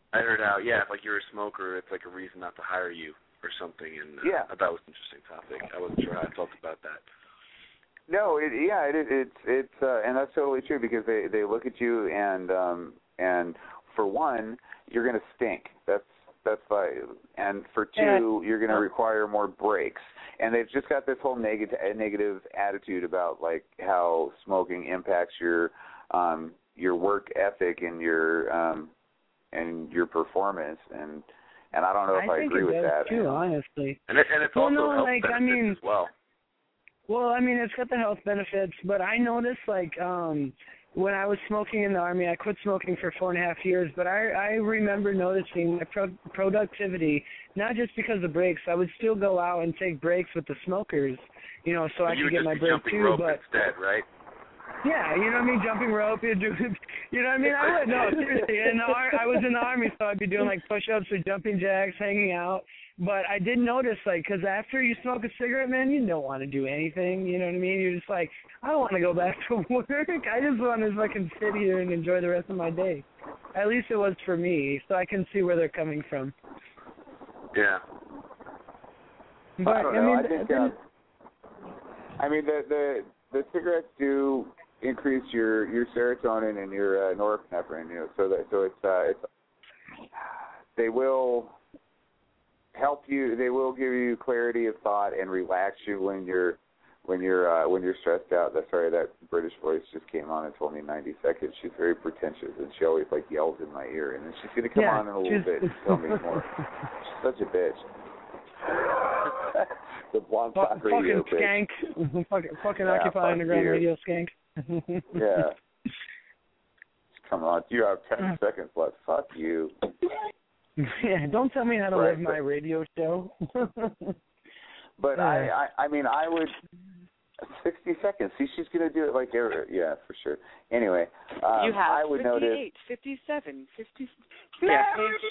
I heard how, if like you're a smoker, it's like a reason not to hire you or something, and I thought that was an interesting topic. I wasn't sure how I felt about that. No, it's and that's totally true because they look at you and for one, you're going to stink. That's why, and for two, you're going to require more breaks. And they've just got this whole negative attitude about like how smoking impacts your work ethic and your performance, and I don't know if I agree with that. Too, honestly. And it's also health benefits as well. Well, I mean, it's got the health benefits, but I noticed like when I was smoking in the Army, I quit smoking for 4.5 years, but I remember noticing my productivity, not just because of breaks. I would still go out and take breaks with the smokers, so I could get my break too. Rope but instead, right? Yeah, you know what I mean, jumping rope, you know what I mean? I would, no, seriously. I was in the Army, so I'd be doing like push-ups or jumping jacks, hanging out. But I did notice, like, because after you smoke a cigarette, man, you don't want to do anything, you know what I mean? You're just like, I don't want to go back to work. I just want to fucking sit here and enjoy the rest of my day. At least it was for me, so I can see where they're coming from. Yeah. But, I don't know. I mean, the cigarettes do increase your serotonin and your norepinephrine, so it's they will help you. They will give you clarity of thought and relax you when you're stressed out. Sorry, that British voice just came on and told me 90 seconds. She's very pretentious, and she always like yells in my ear, and then she's gonna come on in a little bit and tell me more. She's such a bitch. The blonde talk radio fucking skank. fucking Occupy Underground Radio skank. Yeah. Come on, you have 10 seconds left. Fuck you. Yeah, don't tell me how to live my radio show. But I mean, I would 60 seconds. See, she's gonna do it like yeah, for sure. Anyway, you have I would 58, notice 57, 50. Yeah.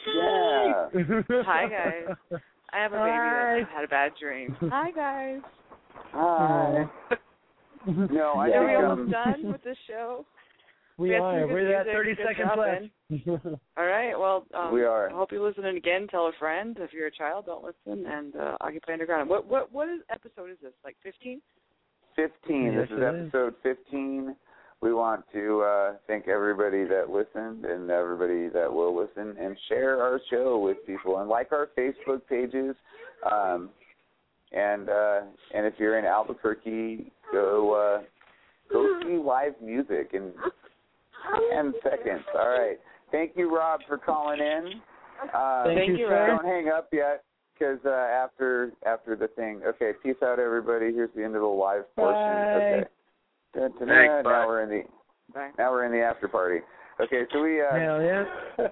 Hi guys. I have a baby that had a bad dream. Hi guys. Hi. No, I Are we think almost done with this show? We are. We're at 30 seconds left. All right. Well, we are. I hope you listen again. Tell a friend. If you're a child, don't listen. And Occupy Underground. What episode is this? Like 15? 15. Yes, this is episode 15. We want to thank everybody that listened and everybody that will listen, and share our show with people and like our Facebook pages. And if you're in Albuquerque, go see live music in 10 seconds. All right. Thank you, Rob, for calling in. Thank you, Rob. Don't hang up yet, because after the thing. Okay, peace out, everybody. Here's the end of the live portion. Bye. Okay. Thanks, now we're in the after party. Okay, so we hell yeah.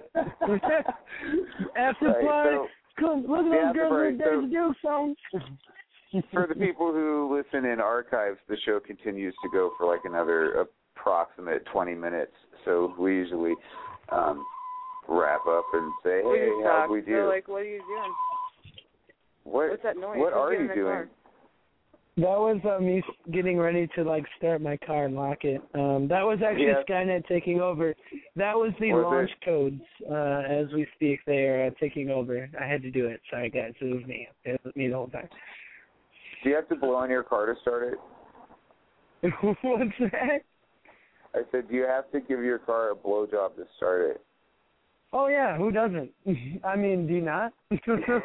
After party. So, come look at those girls with Daisy Duke songs. For the people who listen in archives, the show continues to go for like another approximate 20 minutes. So we usually wrap up and say, hey, how'd we do? So, like, what are you doing? What's that noise? What are you doing? Car? That was me getting ready to like start my car and lock it. That was actually Skynet taking over. That was the launch codes as we speak. They are taking over. I had to do it. Sorry, guys. It was me. It was me the whole time. Do you have to blow on your car to start it? What's that? I said, do you have to give your car a blowjob to start it? Oh, yeah. Who doesn't? I mean, do you not? No,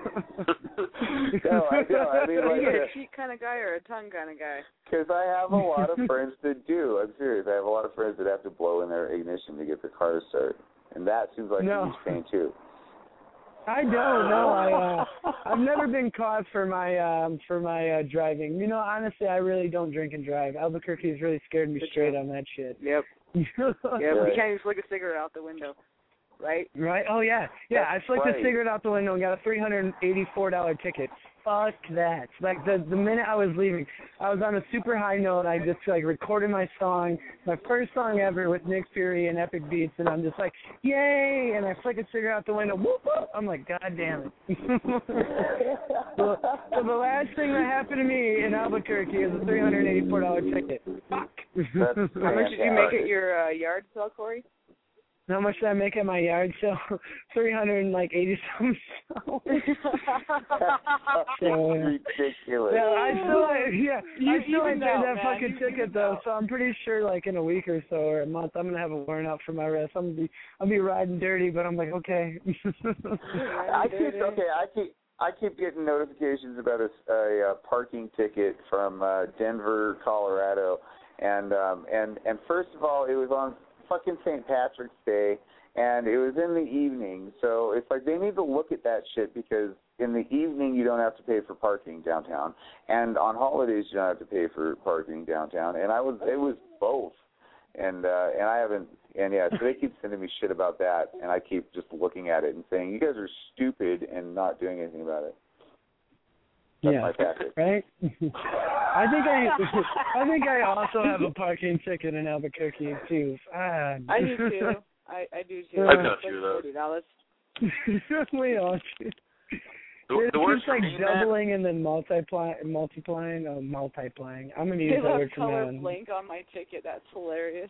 I don't. I mean, Are like, you a cheek kind of guy or a tongue kind of guy? Because I have a lot of friends that do. I'm serious. I have a lot of friends that have to blow in their ignition to get the car to start. And that seems like a huge pain, too. I don't know. I've never been caught for my driving. You know, honestly, I really don't drink and drive. Albuquerque has really scared me straight on that shit. Yep. Yeah, but you can't even flick a cigarette out the window, right? Right. Oh yeah. Yeah. I flicked a cigarette out the window and got a $384 ticket. Fuck that. Like the minute I was leaving, I was on a super high note. I just like recorded my song, my first song ever with Nick Fury and Epic Beats, and I'm just like, yay! And I flick a cigarette out the window. Whoop, whoop. I'm like, God damn it. So the last thing that happened to me in Albuquerque is a $384 ticket. Fuck. How much did you make at your yard sale, Corey? How much did I make at my yard sale? $380 something. So, ridiculous. Yeah, I still ain't paid that man. fucking ticket though. So I'm pretty sure, like in a week or so or a month, I'm gonna have a warrant out for my arrest. I'll be riding dirty, but I'm like, okay. I keep getting notifications about a parking ticket from Denver, Colorado, and first of all, it was on fucking St. Patrick's Day, and it was in the evening. So it's like they need to look at that shit, because in the evening you don't have to pay for parking downtown, and on holidays you don't have to pay for parking downtown. And it was both, and I haven't. And yeah, so they keep sending me shit about that, and I keep just looking at it and saying, you guys are stupid and not doing anything about it. That's my tactic. Right? I think I also have a parking ticket in Albuquerque too. I do too. I do too. I've got a few of those. We all do. It keeps like doubling and then multiplying. I'm gonna use that word from now on. Blank on my ticket. That's hilarious.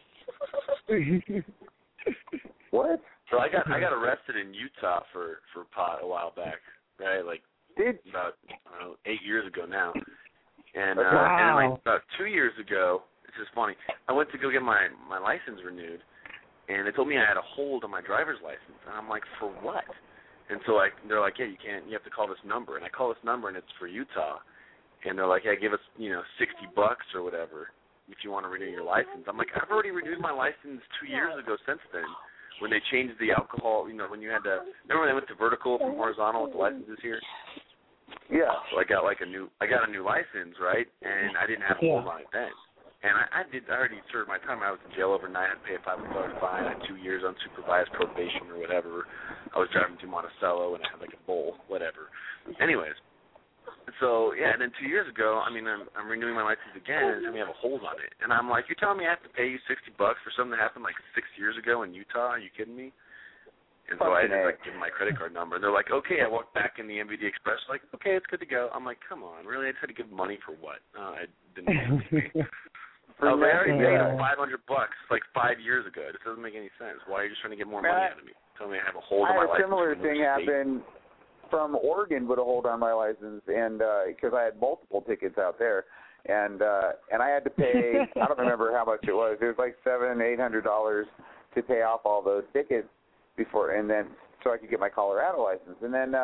What? So I got arrested in Utah for pot a while back, right? Like about 8 years ago now. And and like about 2 years ago, it's just funny. I went to go get my license renewed, and they told me I had a hold on my driver's license, and I'm like, for what? And so they're like, yeah, you have to call this number, and I call this number, and it's for Utah, and they're like, yeah, give us $60 or whatever if you want to renew your license. I'm like, I've already renewed my license 2 years ago since then, when they changed the alcohol. When you had to, remember when they went to vertical from horizontal with the licenses here? Yeah. So I got a new license, right? And I didn't have a hold on it then. And I already served my time. I was in jail overnight. I had to pay a $500 fine. I had 2 years unsupervised probation or whatever. I was driving to Monticello, and I had like a bowl, whatever. Anyways, so yeah, and then 2 years ago, I'm renewing my license again, and we have a hold on it. And I'm like, you're telling me I have to pay you $60 for something that happened like 6 years ago in Utah? Are you kidding me? And so I just give them my credit card number, and they're like, okay. I walked back in the MVD Express, like, okay, it's good to go. I'm like, come on, really? I just had to give money for what? I didn't. I already paid them $500 like 5 years ago. This doesn't make any sense. Why are you just trying to get more money out of me? Tell me I have a hold on my license. A similar thing happened from Oregon, but a hold on my license, and because I had multiple tickets out there, and I had to pay. I don't remember how much it was. It was like $700-800 to pay off all those tickets before, and then so I could get my Colorado license. And then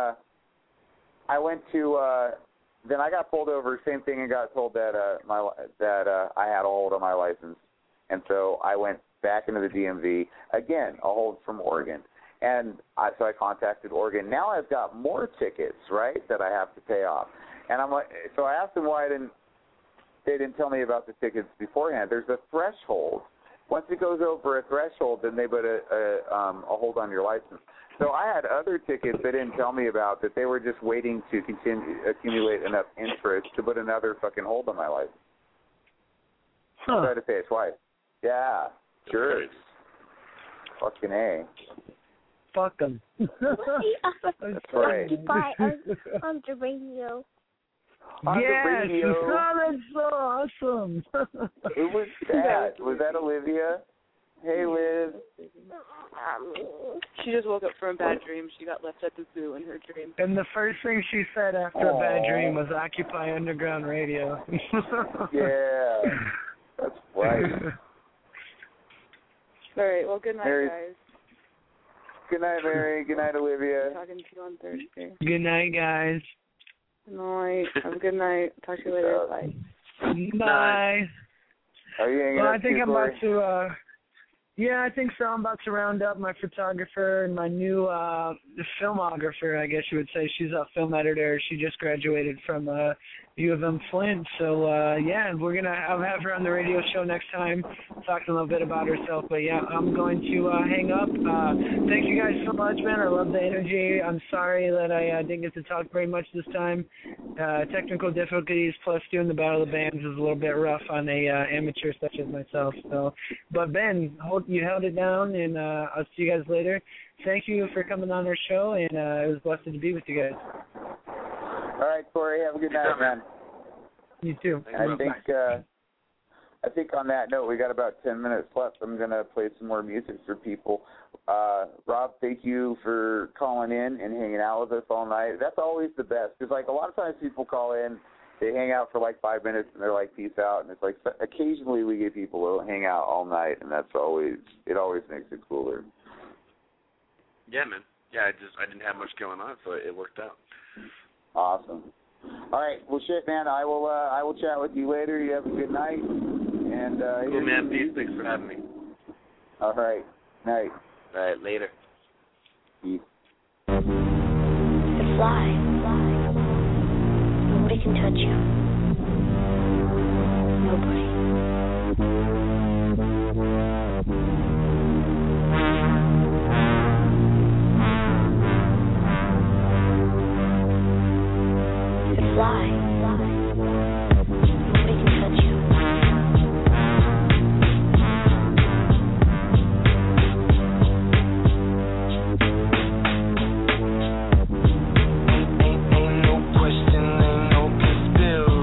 I went to. Then I got pulled over, same thing, and got told that I had a hold on my license. And so I went back into the DMV, again, a hold from Oregon. And so I contacted Oregon. Now I've got more tickets, right, that I have to pay off. And I'm like, so I asked them why they didn't tell me about the tickets beforehand. There's a threshold. Once it goes over a threshold, then they put a hold on your license. So I had other tickets they didn't tell me about that they were just waiting to accumulate enough interest to put another fucking hold on my license. I tried to pay it twice. Yeah, sure. Fucking A. Fuck them. That's right. On the radio. Yes! Oh, that's so awesome. Who was that? Was that Olivia? Hey, Liz. She just woke up from a bad dream. She got left at the zoo in her dream. And the first thing she said after a bad dream was Occupy Underground Radio. Yeah, that's right. All right, well, good night, guys. Good night, Mary. Good night, Olivia. Talking to you on Thursday. Good night, guys. Good night. Have a good night. Talk to you later. Bye. Bye. Are you hanging well, up I think too, I'm Corey? about to, yeah, I think so. I'm about to round up my photographer and my new filmographer, I guess you would say. She's a film editor. She just graduated from U of M Flint. So, yeah, I'll have her on the radio show next time, talking a little bit about herself. But, yeah, I'm going to hang up. Thank you guys so much, man. I love the energy. I'm sorry that I didn't get to talk very much this time. Technical difficulties plus doing the Battle of the Bands is a little bit rough on a amateur such as myself. So, but Ben, you held it down, and I'll see you guys later. Thank you for coming on our show, and it was blessed to be with you guys. All right, Corey, have a good night, man. You too. I think I think on that note, we got about 10 minutes left. I'm going to play some more music for people. Rob, thank you for calling in and hanging out with us all night. That's always the best because, like, a lot of times people call in, they hang out for like 5 minutes and they're like, peace out. And it's like occasionally we get people who hang out all night, and it always makes it cooler. Yeah, man. Yeah, I didn't have much going on, so it worked out. Awesome. All right. Well, shit, man. I will chat with you later. You have a good night. And cool, man. Peace. Thanks for having me. All right. Night. All right. Later. Peace. Fly. Nobody can touch you. Nobody. Fly. Nobody can touch you. Ain't no question, ain't no conspiracy.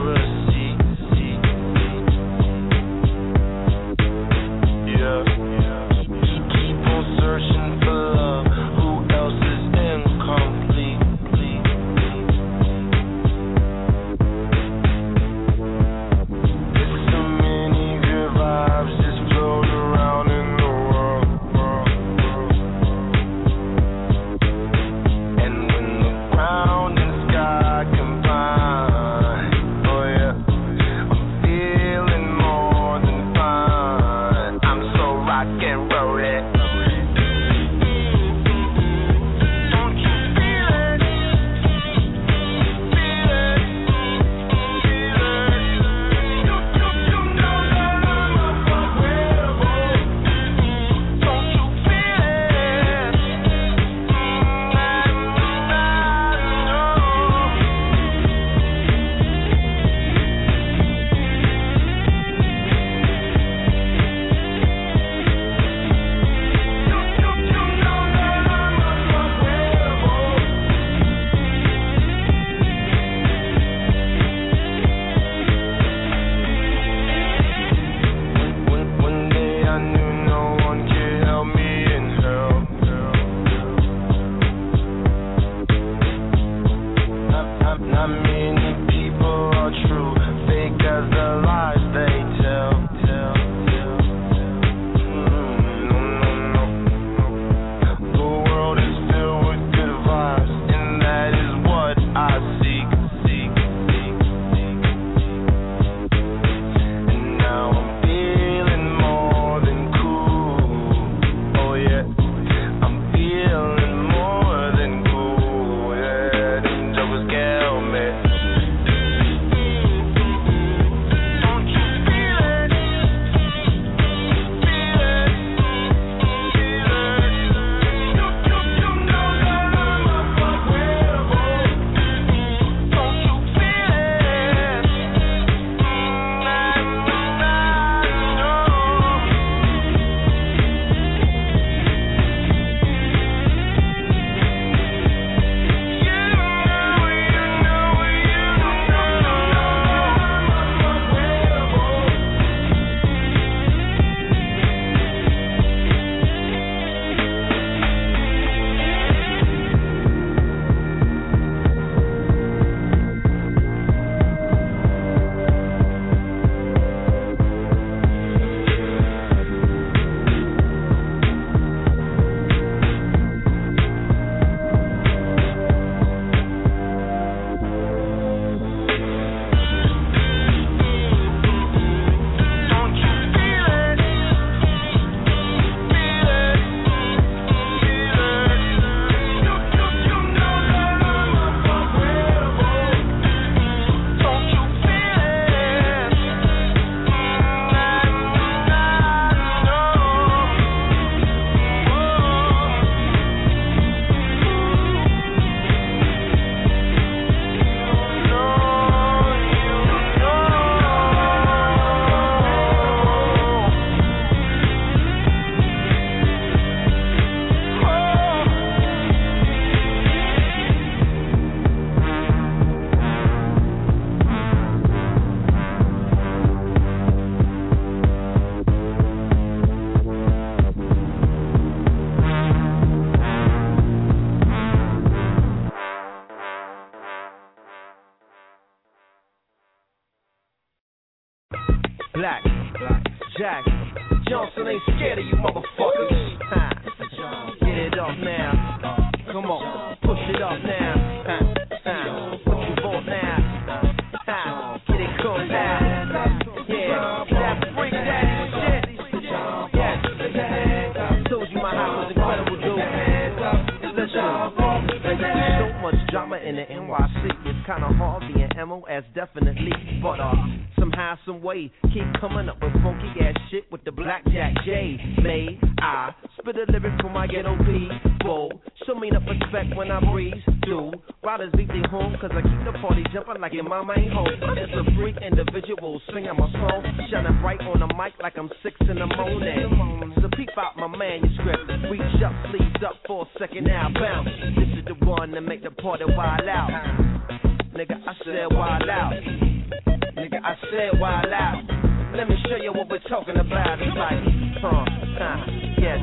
Jack Johnson ain't scared of you motherfuckers. Get it up now. Come on, push it up now. What you want now? Get it cooked now. Yeah, that freak that shit. Yeah. Told you my house was incredible, dude. Listen, there's so much drama in the NYC. It's kinda hard being MOS, definitely. But somehow, some way, keep coming up with funky ass shit with the Blackjack J. May I spit a lyric from my ghetto people? Show me the respect when I breeze through. Riders leave their home, cause I keep the party jumping like your mama ain't home. It's a freak individual singing my song, shining bright on the mic like I'm 6 in the morning. So peep out my manuscript, reach up, sleeves up for a second, now bounce. This is the one that make the party wild out. Nigga, I said wild out. Nigga, I said wild out. Let me show you what we're talking about. It's like, yes,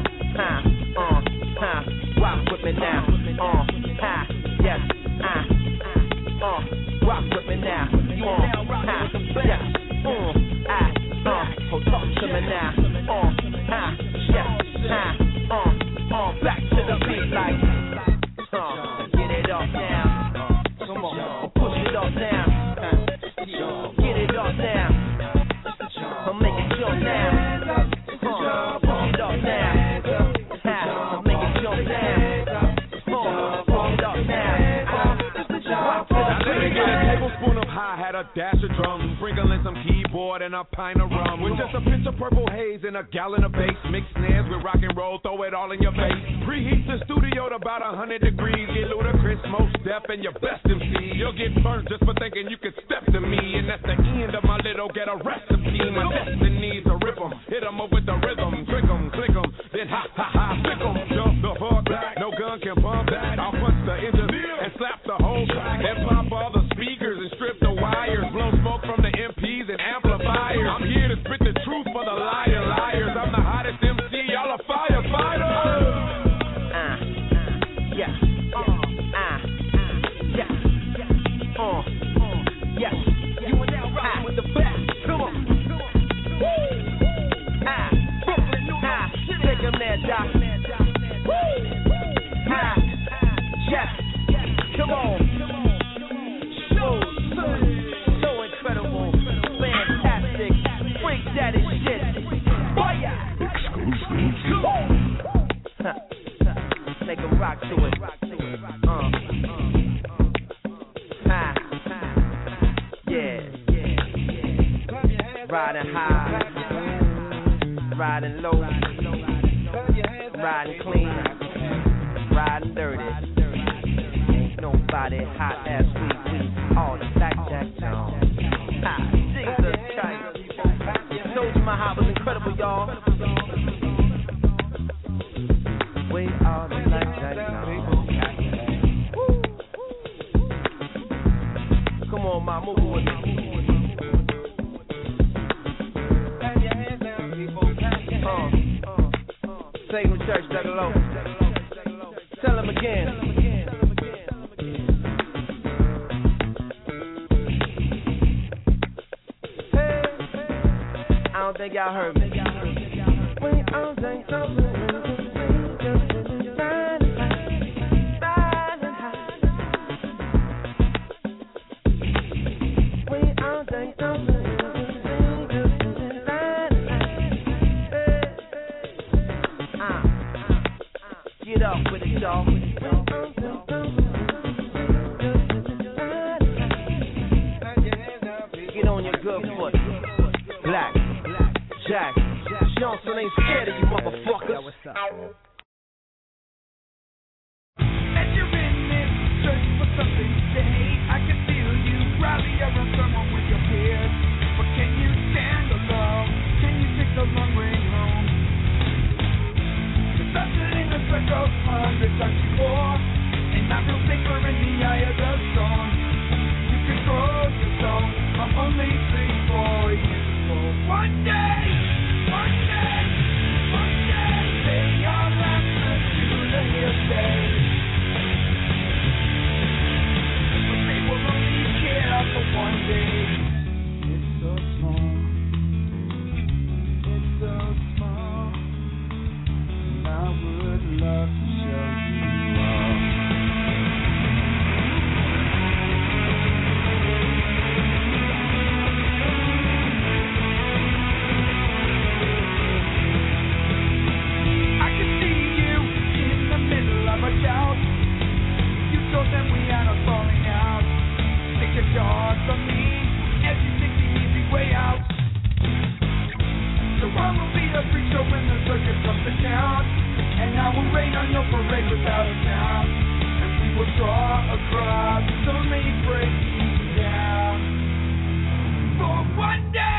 rock with me now. Yes, rock with me now. You yes, talk to me now. Yes, back to the beat like, get it up now. Come on, push it up now. Get it up now. I'm making sure now. Push it up now. I'm making sure now. Push it up now. Let me get a tablespoon of hi-hat, a dash of drum, sprinkling some keyboard and a pint of rum. With just a pinch of purple haze and a gallon of bass, mix snares with rock and roll, throw it all in your face. Preheat the studio to about 100 degrees, get ludicrous, most deaf, and your best MC. You'll get burnt just for thinking you could step to me, and that's the end of my little ghetto recipe. My destiny to rip 'em, hit 'em up with the rhythm, trick 'em, click 'em, then sick 'em. Jump the fuck back, no gun can pump that. I'll punch the engine and slap the whole track, and pop all the speakers and strip the wires, blow smoke from the MPs and amplifiers. I'm here to spit the truth for the liars. I'm the hottest MC, y'all are firefighters. Yes. Yes. You are now rocking with the best. Come on. Brooklyn, New York. Take him there, Doc. Yes. Come on. So incredible. Fantastic. Freak that is shit. Fire. Exclusive. Come on. Make 'em rock to it. Yeah. Riding high, riding low, riding clean, riding dirty. Ain't nobody hot as we all the Blackjack Jones. Jesus Christ. Told you my hop was incredible, y'all. We all the Blackjack Jones. Come on, ma, move with me. Salem Church, Douglas. Tell him again. Hey, I don't think y'all heard me. We all think something. Get up with it, y'all. Get on your good foot. Black Jack Johnson ain't scared of you motherfuckers. As you're in this search for something to say, I can feel you rally around someone with your peers. But can you stand alone? Can you take the long way home? Cause I've been in the circle 100 times before, and I feel safer in the eye of the storm. You control your soul, I'm only free for you. For one day, they all answer to the hearsay. But they will only care for one day. So when the circus comes to town, and I will rain on your parade without a sound, and we will draw a crowd, so may break you down. For one day.